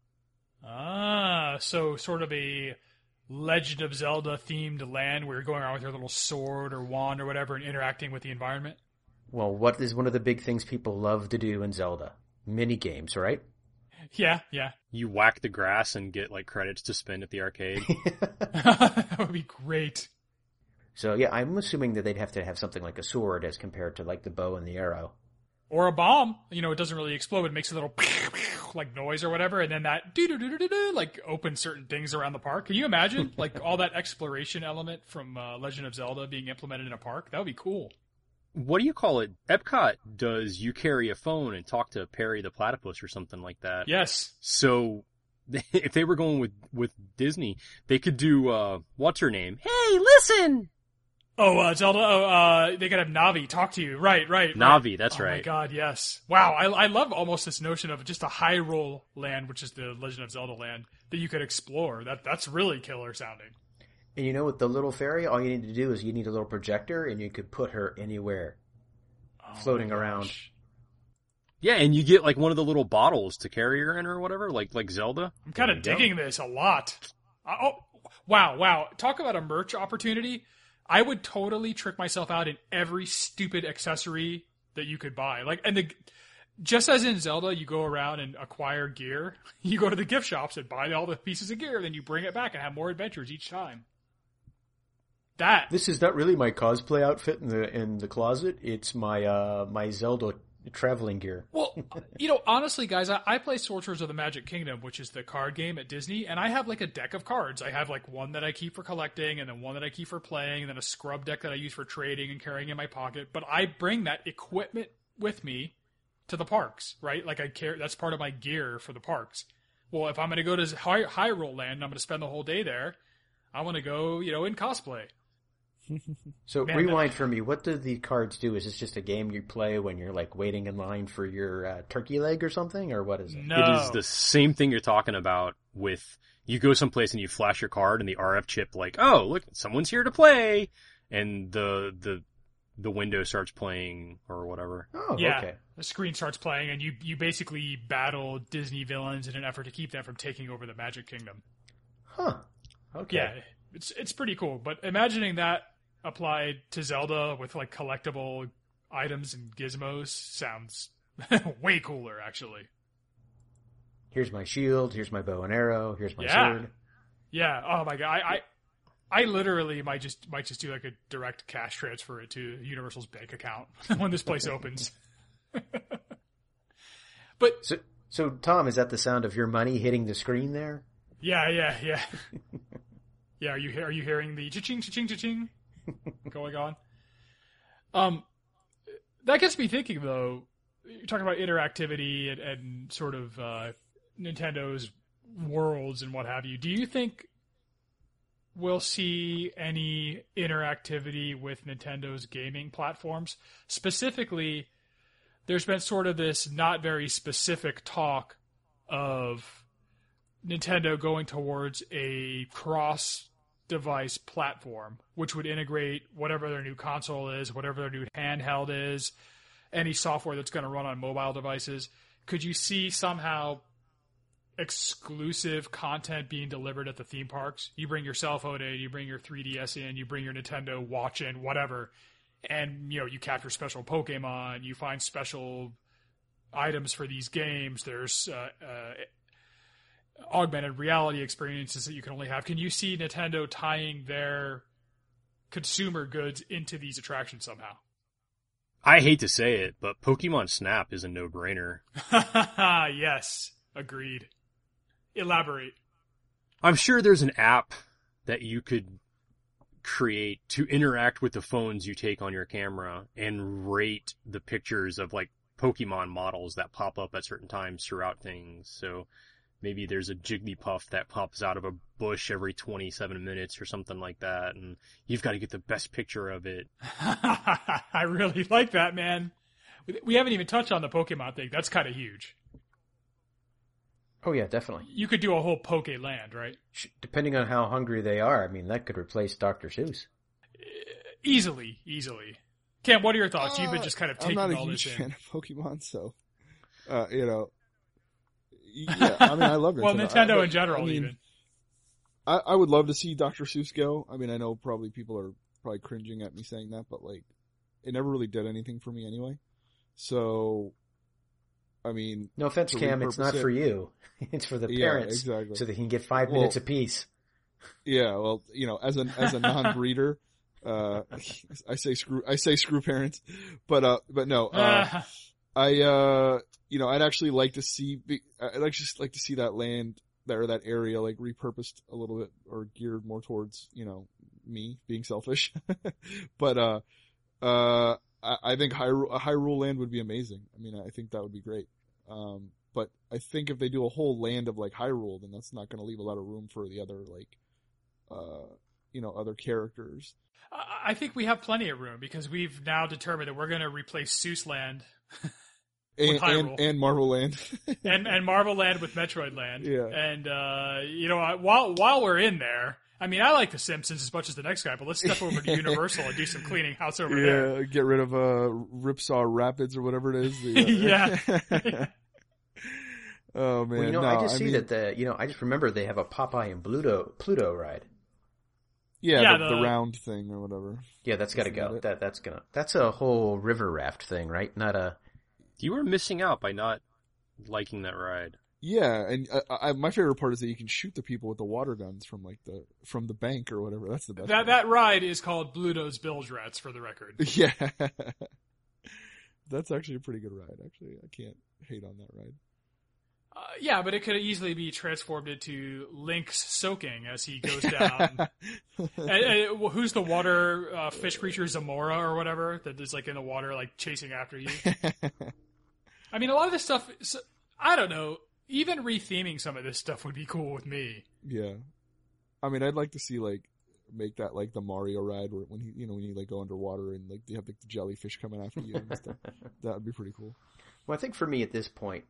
So sort of a Legend of Zelda themed land where you're going around with your little sword or wand or whatever and interacting with the environment? Well, what is one of the big things people love to do in Zelda? Mini games, right? Yeah. You whack the grass and get credits to spend at the arcade. That would be great. So yeah, I'm assuming that they'd have to have something like a sword as compared to the bow and the arrow. Or a bomb. It doesn't really explode. It makes a little noise or whatever, and then that opens certain things around the park. Can you imagine all that exploration element from Legend of Zelda being implemented in a park? That would be cool. What do you call it? Epcot does you carry a phone and talk to Perry the Platypus or something like that. Yes. So if they were going with Disney, they could do, what's her name? Hey, listen! Oh, Zelda, they could have Navi talk to you. Right. Navi, that's right. Oh my god, yes. Wow, I love almost this notion of just a Hyrule land, which is the Legend of Zelda land, that you could explore. That's really killer sounding. And with the little fairy, all you need to do is you need a little projector and you could put her anywhere, floating around. Yeah, and you get one of the little bottles to carry her in or whatever, like Zelda. I'm kind of digging this a lot. Wow. Talk about a merch opportunity. I would totally trick myself out in every stupid accessory that you could buy. Just as in Zelda, you go around and acquire gear. You go to the gift shops and buy all the pieces of gear, then you bring it back and have more adventures each time. This is not really my cosplay outfit in the closet. It's my my Zelda traveling gear. Well, honestly, guys, I play Sorcerers of the Magic Kingdom, which is the card game at Disney, and I have a deck of cards. I have one that I keep for collecting, and then one that I keep for playing, and then a scrub deck that I use for trading and carrying in my pocket. But I bring that equipment with me to the parks, right? That's part of my gear for the parks. Well, if I'm going to go to Hyrule Land and I'm going to spend the whole day there, I want to go, in cosplay. So rewind for me. What do the cards do? Is this just a game you play when you're waiting in line for your turkey leg or something, or what is it? No. It is the same thing you're talking about with you go someplace and you flash your card and the RF chip oh, look, someone's here to play, and the window starts playing or whatever. Oh, yeah. Okay. The screen starts playing and you basically battle Disney villains in an effort to keep them from taking over the Magic Kingdom. Huh. Okay. Yeah, it's pretty cool. But imagining that applied to Zelda with collectible items and gizmos sounds way cooler, actually. Here's my shield. Here's my bow and arrow. Here's my sword. Yeah. Oh my god. I literally might just do a direct cash transfer it to Universal's bank account when this place opens. But so Tom, is that the sound of your money hitting the screen there? Yeah. Yeah. Are you hearing the cha-ching, cha-ching, cha-ching going on? That gets me thinking, though. You're talking about interactivity and sort of Nintendo's worlds and what have you. Do you think we'll see any interactivity with Nintendo's gaming platforms? Specifically, there's been sort of this not very specific talk of Nintendo going towards a cross-device platform, which would integrate whatever their new console is, whatever their new handheld is, any software that's going to run on mobile devices. Could you see somehow exclusive content being delivered at the theme parks? You bring your cell phone in, you bring your 3DS in, you bring your Nintendo Watch in, whatever, and you capture special Pokemon, you find special items for these games. There's augmented reality experiences that you can only have. Can you see Nintendo tying their consumer goods into these attractions somehow? I hate to say it, but Pokemon Snap is a no-brainer. Yes, agreed. Elaborate. I'm sure there's an app that you could create to interact with the phones you take on your camera and rate the pictures of like Pokemon models that pop up at certain times throughout things. So maybe there's a Jigglypuff that pops out of a bush every 27 minutes or something like that, and you've got to get the best picture of it. I really like that, man. We haven't even touched on the Pokemon thing. That's kind of huge. Oh yeah, definitely. You could do a whole Poke Land, right? Depending on how hungry they are, I mean, that could replace Dr. Seuss. Easily. Cam, what are your thoughts? You've been just kind of taking all this in. I'm not a huge fan of Pokemon, so, yeah, I mean, I love Nintendo. Well, Nintendo in general, I mean, even. I would love to see Dr. Seuss go. I mean, I know probably people are probably cringing at me saying that, but like, it never really did anything for me anyway. So, I mean, no offense, Cam, it's not for you. It's for the parents, exactly. So they can get 5 minutes apiece. Yeah, well, as a non-breeder, I say screw parents, but no, I'd actually like to see, I'd just like to see that land or that area like repurposed a little bit or geared more towards, me being selfish. But, I think Hyrule Land would be amazing. I mean, I think that would be great. But I think if they do a whole land of like Hyrule, then that's not going to leave a lot of room for the other other characters. I think we have plenty of room because we've now determined that we're going to replace Seuss Land and Marvel Land and Marvel Land with Metroid Land. Yeah. And while we're in there, I mean, I like The Simpsons as much as the next guy, but let's step over to Universal and do some cleaning house over there. Yeah, get rid of Ripsaw Rapids or whatever it is. Yeah. Oh man, well, I just see that I just remember they have a Popeye and Pluto ride. Yeah, the round thing or whatever. Yeah, that's got to go. That's a whole river raft thing, right? Not a. You were missing out by not liking that ride. Yeah, and my favorite part is that you can shoot the people with the water guns from the bank or whatever. That's the best. That ride is called Bluto's Bilge Rats, for the record. Yeah, that's actually a pretty good ride. Actually, I can't hate on that ride. Yeah, but it could easily be transformed into Link's soaking as he goes down. and who's the water fish creature, Zamora or whatever, that is like in the water, like chasing after you? I mean, a lot of this stuff, I don't know, even retheming some of this stuff would be cool with me. Yeah. I mean, I'd like to see, like, make that like the Mario ride where when you like go underwater and like you have like the jellyfish coming after you and stuff. That would be pretty cool. Well, I think for me at this point,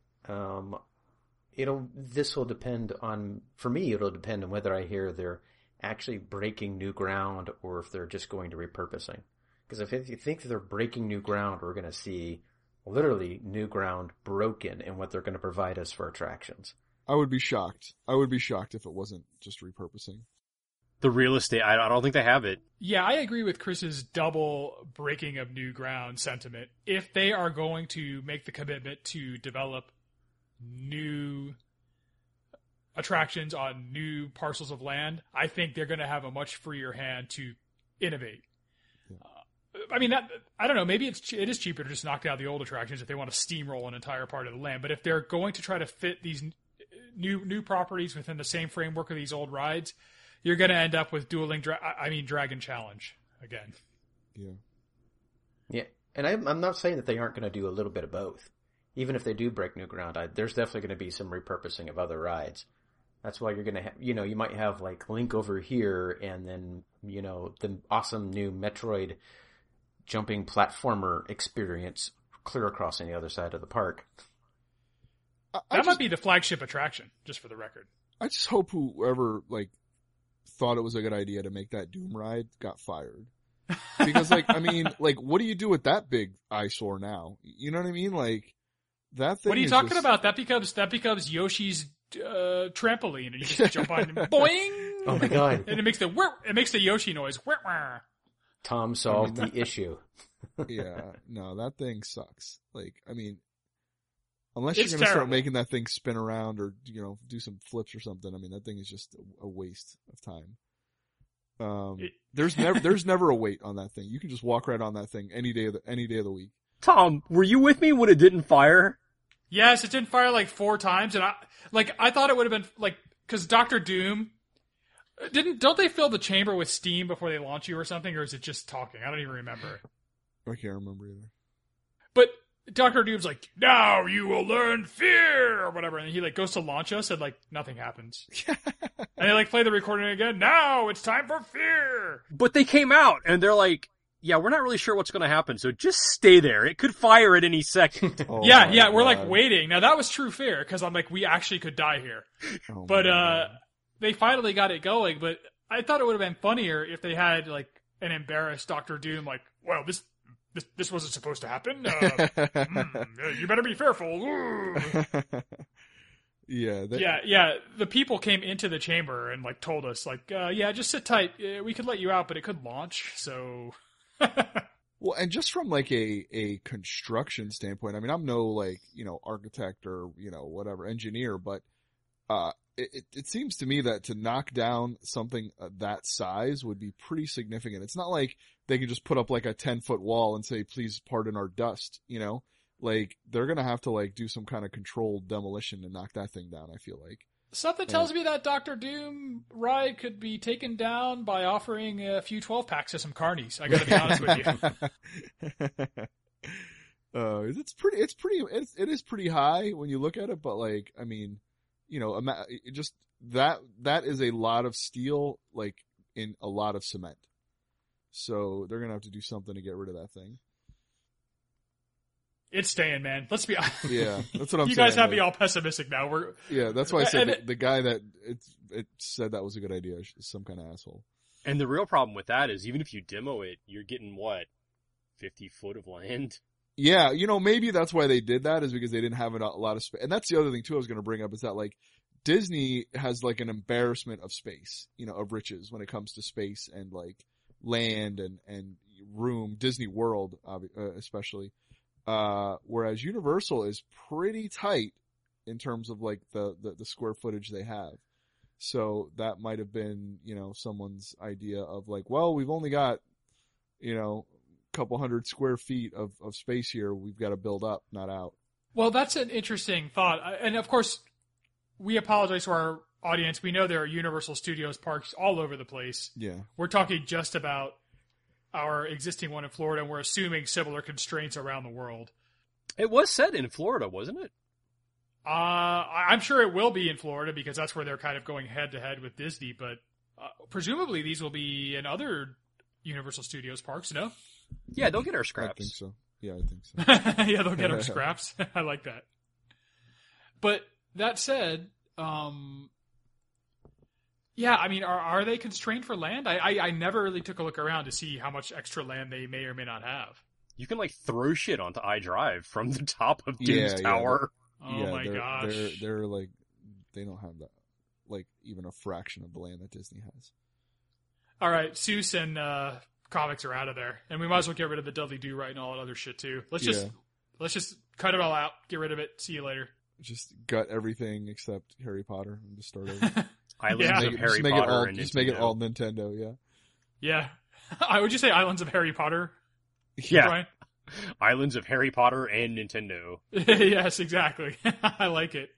it'll depend on whether I hear they're actually breaking new ground or if they're just going to repurposing. Because if you think they're breaking new ground, we're going to see literally new ground broken in what they're going to provide us for attractions. I would be shocked. If it wasn't just repurposing. The real estate, I don't think they have it. Yeah, I agree with Chris's double breaking of new ground sentiment. If they are going to make the commitment to develop new attractions on new parcels of land, I think they're going to have a much freer hand to innovate. I mean, I don't know, maybe it is cheaper to just knock down the old attractions if they want to steamroll an entire part of the land, but if they're going to try to fit these new properties within the same framework of these old rides, you're going to end up with Dragon Challenge again. Yeah. Yeah, and I'm not saying that they aren't going to do a little bit of both. Even if they do break new ground, there's definitely going to be some repurposing of other rides. That's why you're going to have, you might have like Link over here and then, the awesome new Metroid jumping platformer experience clear across on the other side of the park. That might be the flagship attraction, just for the record. I just hope whoever thought it was a good idea to make that Doom ride got fired. Because what do you do with that big eyesore now? You know what I mean? Like that thing. What are you talking about? That becomes Yoshi's trampoline, and you just jump on and boing. Oh my god! And it makes the Yoshi noise. Tom solved the issue. Yeah, no, that thing sucks. Unless you're It's going to start terrible. making that thing spin around or, do some flips or something. I mean, that thing is just a waste of time. There's never a wait on that thing. You can just walk right on that thing any day of the week. Tom, were you with me when it didn't fire? Yes, it didn't fire like 4 times, and I thought it would have been like, because Doctor Doom don't they fill the chamber with steam before they launch you or something, or is it just talking? I don't even remember. I can't remember either. But Doctor Doom's like, now you will learn fear or whatever, and he like goes to launch us, and like nothing happens. And they like play the recording again. Now it's time for fear. But they came out and they're like, yeah, we're not really sure what's going to happen, so just stay there. It could fire at any second. Oh Yeah, my we're God. like waiting. Now that was true fear, because I'm like, we actually could die here. Oh But my God. they finally got it going. But I thought it would have been funnier if they had like an embarrassed Doctor Doom, like, well, this wasn't supposed to happen. You better be fearful. Ooh. Yeah. Yeah. The people came into the chamber and like told us, like, yeah, just sit tight. We could let you out, but it could launch. So. Well, and just from like a construction standpoint, I mean, I'm no like, architect or, whatever engineer, but, it seems to me that to knock down something that size would be pretty significant. It's not like they can just put up like a 10-foot wall and say, please pardon our dust, like they're going to have to like do some kind of controlled demolition to knock that thing down. I feel like. Something tells me that Doctor Doom ride could be taken down by offering a few 12-packs to some carnies. I gotta be honest with you. It is pretty high when you look at it, but like, I mean, just that is a lot of steel, like in a lot of cement. So they're going to have to do something to get rid of that thing. It's staying, man. Let's be honest. Yeah, that's what I'm saying. You guys have me like, all pessimistic now. yeah, that's why I said And the guy that it said that was a good idea is some kind of asshole. And the real problem with that is even if you demo it, you're getting 50 foot of land? Yeah, maybe that's why they did that is because they didn't have a lot of space. And that's the other thing too I was going to bring up is that like Disney has like an embarrassment of space, of riches when it comes to space and like land and room, Disney World, especially. Whereas Universal is pretty tight in terms of like the square footage they have. So that might have been, someone's idea of like, well, we've only got, couple hundred square feet of space here. We've got to build up, not out. Well, that's an interesting thought. And of course, we apologize to our audience. We know there are Universal Studios parks all over the place. Yeah. We're talking just about our existing one in Florida, and we're assuming similar constraints around the world. It was set in Florida, wasn't it? I'm sure it will be in Florida because that's where they're kind of going head to head with Disney, but presumably these will be in other Universal Studios parks, no? Yeah, they'll get our I scraps. think so. Yeah, I think so. Yeah, they'll get them scraps. I like that. But that said, yeah, I mean, are they constrained for land? I never really took a look around to see how much extra land they may or may not have. You can like throw shit onto iDrive from the top of Doom's Tower. Oh my gosh. They're like, they don't have that, like even a fraction of the land that Disney has. All right, Seuss and comics are out of there, and we might as well get rid of the Dudley Do Right and all that other shit too. Let's just cut it all out, get rid of it. See you later. Just gut everything except Harry Potter and just start over. Islands Yeah. of Harry Potter and just Nintendo. make it all Nintendo. Yeah. Yeah. Would you say Islands of Harry Potter? Yeah. Brian? Islands of Harry Potter and Nintendo. Yes, exactly. I like it.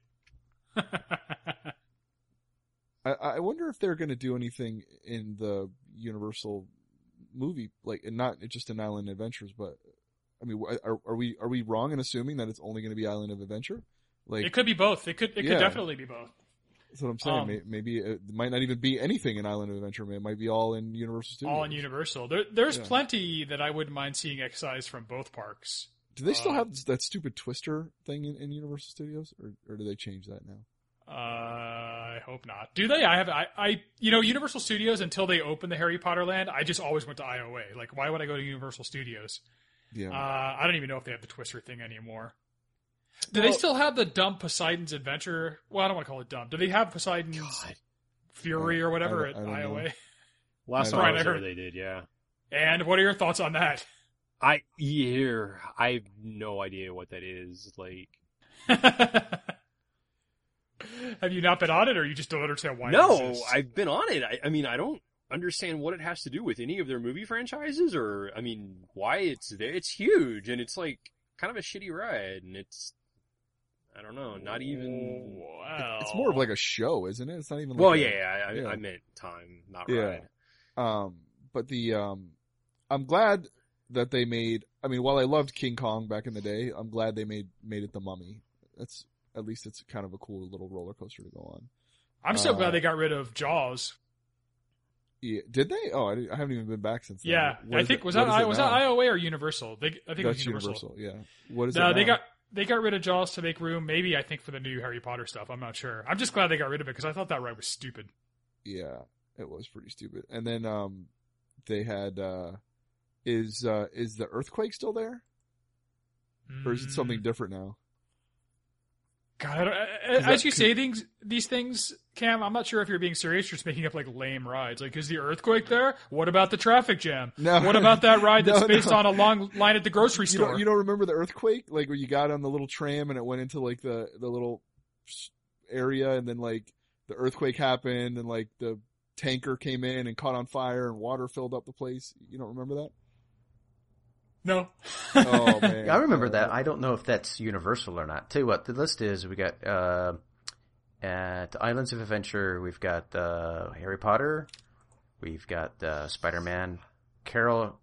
I wonder if they're going to do anything in the Universal movie, like, and not just in Island Adventures, but I mean, are we wrong in assuming that it's only going to be Island of Adventure? Like, It could be both. It could Yeah. definitely be both. that's what I'm saying. Maybe it might not even be anything in Island of Adventure. It might be all in Universal Studios. All in Universal. There's Yeah. plenty that I wouldn't mind seeing excised from both parks. Do they still have that stupid Twister thing in Universal Studios, or do they change that now? I hope not. Do they? I Universal Studios, until they opened the Harry Potter land, I just always went to IOA. Like, why would I go to Universal Studios? Yeah. I don't even know if they have the Twister thing anymore. Do they still have the dumb Poseidon's Adventure? Well, I don't want to call it dumb. Do they have Poseidon's God. Fury or whatever at I don't know. IOA? Last Right, time I was I there, heard- they did, yeah. And what are your thoughts on that? I have no idea what that is. Like, Have you not been on it, or you just don't understand why? It No, exists? I've been on it. I mean, I don't understand what it has to do with any of their movie franchises, or I mean, why it's there. It's huge, and it's like kind of a shitty ride, and it's I don't know, not even. Wow. It's more of like a show, isn't it? It's not even. Like Well, a- yeah, yeah. I meant time, not Yeah. ride. But I'm glad that they made. I mean, while I loved King Kong back in the day, I'm glad they made it the Mummy. That's at least it's kind of a cool little roller coaster to go on. I'm so glad they got rid of Jaws. Yeah, did they? Oh, I haven't even been back since then. Yeah, What I is think it- was what that is it was now? that IOA or Universal? I think it was That's Universal. Yeah. What is it? No, now? they got rid of Jaws to make room. Maybe I think for the new Harry Potter stuff. I'm not sure. I'm just glad they got rid of it because I thought that ride was stupid. Yeah, it was pretty stupid. And then they had is the earthquake still there, or is it something different now? God, I don't, as you say these things, Cam, I'm not sure if you're being serious or just making up like lame rides. Like, is the earthquake there? What about the traffic jam? No. What about that ride that's No, based no. on a long line at the grocery store? You don't remember the earthquake? Like where you got on the little tram and it went into like the little area, and then like the earthquake happened and like the tanker came in and caught on fire and water filled up the place. You don't remember that? No. Oh man, Yeah, I remember that. I don't know if that's Universal or not. Tell you what, the list is: we got at Islands of Adventure, we've got Harry Potter, we've got Spider-Man, Carol.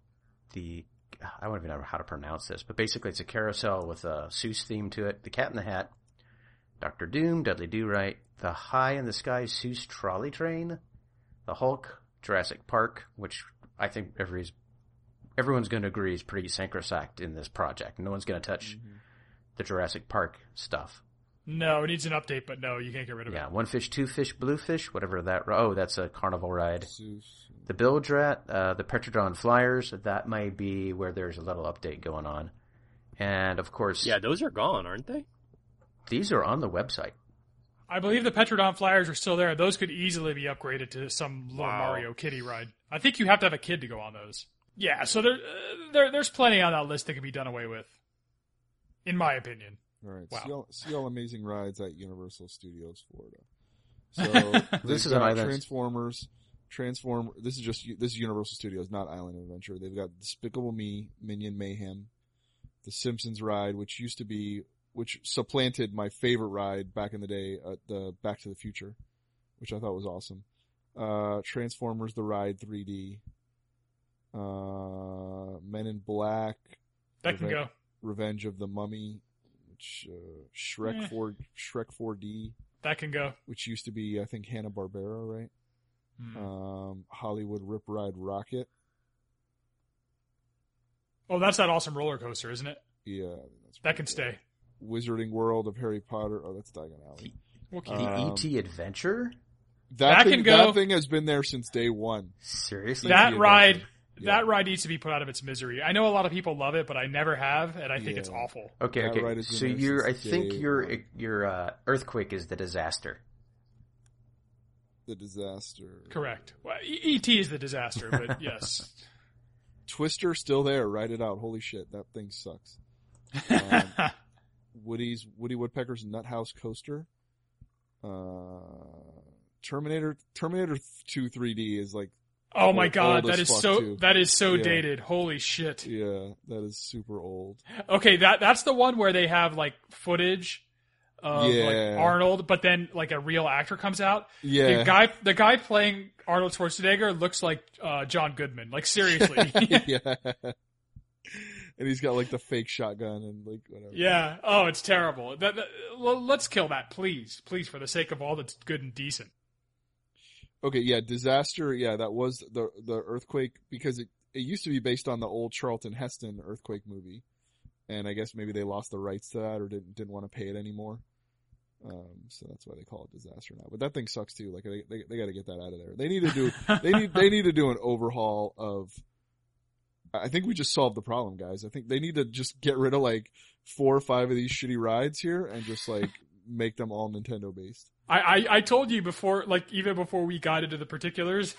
I don't even know how to pronounce this, but basically it's a carousel with a Seuss theme to it. The Cat in the Hat, Doctor Doom, Dudley Do-Right, the High in the Sky Seuss Trolley Train, the Hulk, Jurassic Park, which I think everyone's going to agree is pretty sacrosanct in this project. No one's going to touch the Jurassic Park stuff. No, it needs an update, but no, you can't get rid of Yeah, it. One Fish, Two Fish, Blue Fish, whatever that. Oh, that's a carnival ride. Seuss. The Bilge Rat, the Petrodon Flyers, that might be where there's a little update going on. And of course, Yeah, those are gone, aren't they? these are on the website. I believe the Petrodon Flyers are still there. Those could easily be upgraded to some little Wow. Mario Kitty ride. I think you have to have a kid to go on those. Yeah, so there's plenty on that list that can be done away with, in my opinion. All right, Wow. see all amazing rides at Universal Studios Florida. So This is they've an got island. This is Universal Studios, not Island Adventure. They've got Despicable Me, Minion Mayhem, the Simpsons ride, which supplanted my favorite ride back in the day, the Back to the Future, which I thought was awesome. Transformers the Ride 3D, Men in Black, That can go. Revenge of the Mummy, which Shrek 4D, That can go. which used to be I think Hanna-Barbera, right? Hollywood Rip Ride Rocket. Oh, that's that awesome roller coaster, isn't it? Yeah, that's That can pretty cool. stay. Wizarding World of Harry Potter. Oh, that's Diagon Alley. We'll keep The E.T. Adventure? That thing, can go. That thing has been there since day one. Seriously? that E.T. ride. Adventure. Yeah. That ride needs to be put out of its misery. I know a lot of people love it, but I never have, and I think it's Yeah. awful. Okay, That ride okay. has been So there I since think day your earthquake is the disaster. The disaster. Correct. Well, E.T. is the disaster, but yes. Twister still there. Ride it out. Holy shit, that thing sucks. Woody Woodpecker's Nut House Coaster. Terminator 2 3D is like, Oh my old god, as fuck, too. that is so Yeah. dated. Holy shit. yeah, that is super old. Okay, that's the one where they have like footage of Yeah. like Arnold, but then like a real actor comes out. Yeah. The guy playing Arnold Schwarzenegger looks like John Goodman. Like seriously. yeah. And he's got like the fake shotgun and like whatever. Yeah. Oh, it's terrible. Let's kill that, please, for the sake of all that's good and decent. Okay, yeah, Disaster, yeah, that was the earthquake, because it used to be based on the old Charlton Heston earthquake movie. And I guess maybe they lost the rights to that or didn't want to pay it anymore. So that's why they call it Disaster now. But that thing sucks too. Like they got to get that out of there. They need to do they need to do an overhaul of. I think we just solved the problem, guys. I think they need to just get rid of like 4 or 5 of these shitty rides here and just like make them all Nintendo based. I told you before, like even before we got into the particulars,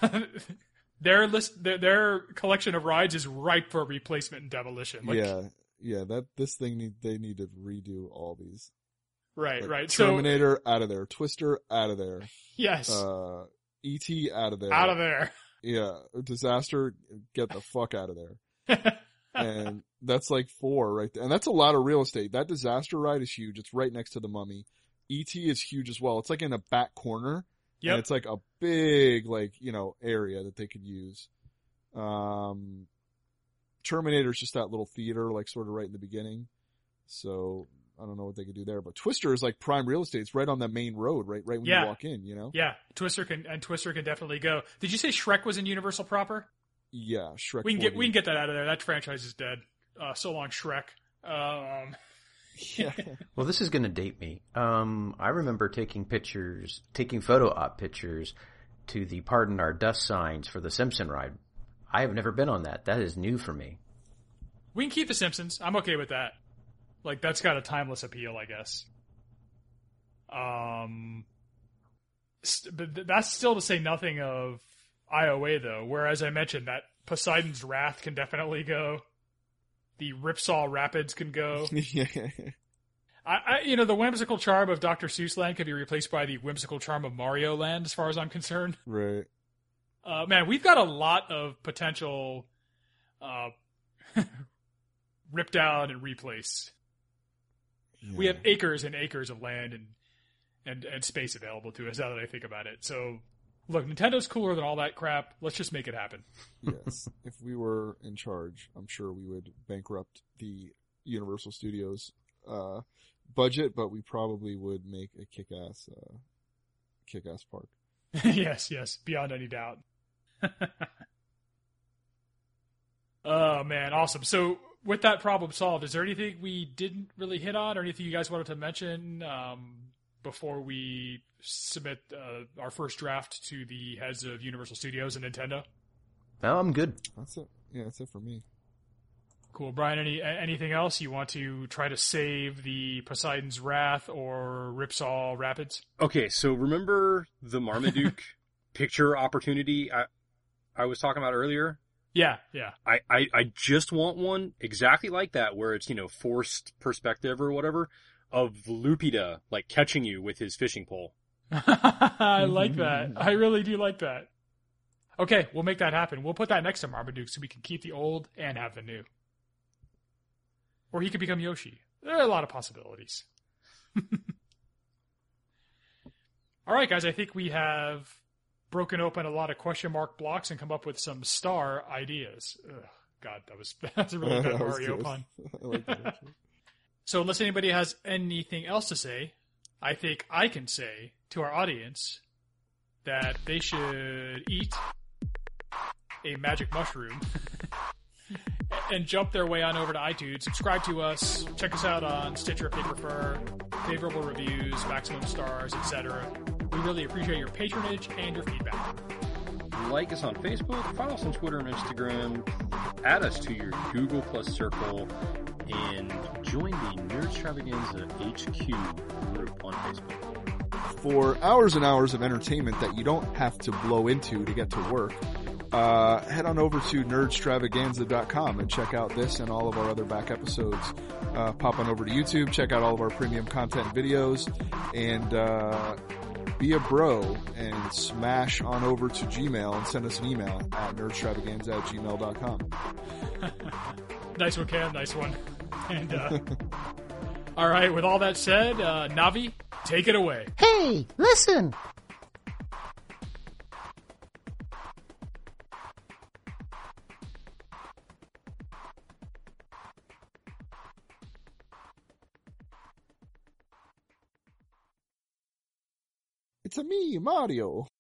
their collection of rides is ripe for replacement and demolition. Like, Yeah, they need to redo all these. Right, Like, right. Terminator, out of there. Twister, out of there. Yes. E.T., out of there. Out of there. Yeah. Disaster, get the fuck out of there. And that's like 4 right there. And that's a lot of real estate. That Disaster ride is huge. It's right next to the Mummy. E.T. is huge as well. It's like in a back corner. Yep. And it's like a big, like, area that they could use. Terminator's just that little theater, like sort of right in the beginning. So I don't know what they could do there, but Twister is like prime real estate. It's right on the main road, right when you walk in, Yeah, Twister can definitely go. Did you say Shrek was in Universal proper? Yeah, Shrek. We can get that out of there. That franchise is dead. So long, Shrek. Yeah. Well, this is going to date me. I remember taking photo op pictures to the Pardon Our Dust signs for the Simpson ride. I have never been on that. That is new for me. We can keep the Simpsons. I'm okay with that. Like, that's got a timeless appeal, I guess. But that's still to say nothing of IOA, though. Where, as I mentioned, that Poseidon's Wrath can definitely go. The Ripsaw Rapids can go. Yeah. The whimsical charm of Dr. Seuss Land could be replaced by the whimsical charm of Mario Land, as far as I'm concerned. Right. Man, we've got a lot of potential rip down and replace. Yeah. We have acres and acres of land and space available to us now that I think about it. So, look, Nintendo's cooler than all that crap. Let's just make it happen. Yes. If we were in charge, I'm sure we would bankrupt the Universal Studios budget, but we probably would make a kick-ass park. Yes, beyond any doubt. Oh, man, awesome. So, with that problem solved, is there anything we didn't really hit on or anything you guys wanted to mention before we submit our first draft to the heads of Universal Studios and Nintendo? No, I'm good. That's it. Yeah, that's it for me. Cool. Brian, anything else you want to try to save the Poseidon's Wrath or Ripsaw Rapids? Okay, so remember the Marmaduke picture opportunity I was talking about earlier? Yeah. I just want one exactly like that, where it's, forced perspective or whatever, of Lupita, like, catching you with his fishing pole. I like that. I really do like that. Okay, we'll make that happen. We'll put that next to Marmaduke so we can keep the old and have the new. Or he could become Yoshi. There are a lot of possibilities. All right, guys, I think we have broken open a lot of question mark blocks and come up with some star ideas. Ugh, God, that's a really good Mario pun. I like that. So unless anybody has anything else to say, I think I can say to our audience that they should eat a magic mushroom and jump their way on over to iTunes, subscribe to us, check us out on Stitcher if they prefer, favorable reviews, maximum stars, etc. We really appreciate your patronage and your feedback. Like us on Facebook, follow us on Twitter and Instagram, add us to your Google Plus circle, and join the Nerdstravaganza HQ group on Facebook. For hours and hours of entertainment that you don't have to blow into to get to work, head on over to nerdstravaganza.com and check out this and all of our other back episodes. Pop on over to YouTube, check out all of our premium content videos, and be a bro and smash on over to Gmail and send us an email at nerdstravaganza@gmail.com. Nice one, Cam. Nice one. And all right, with all that said, Navi, take it away. Hey, listen! It's a me, Mario.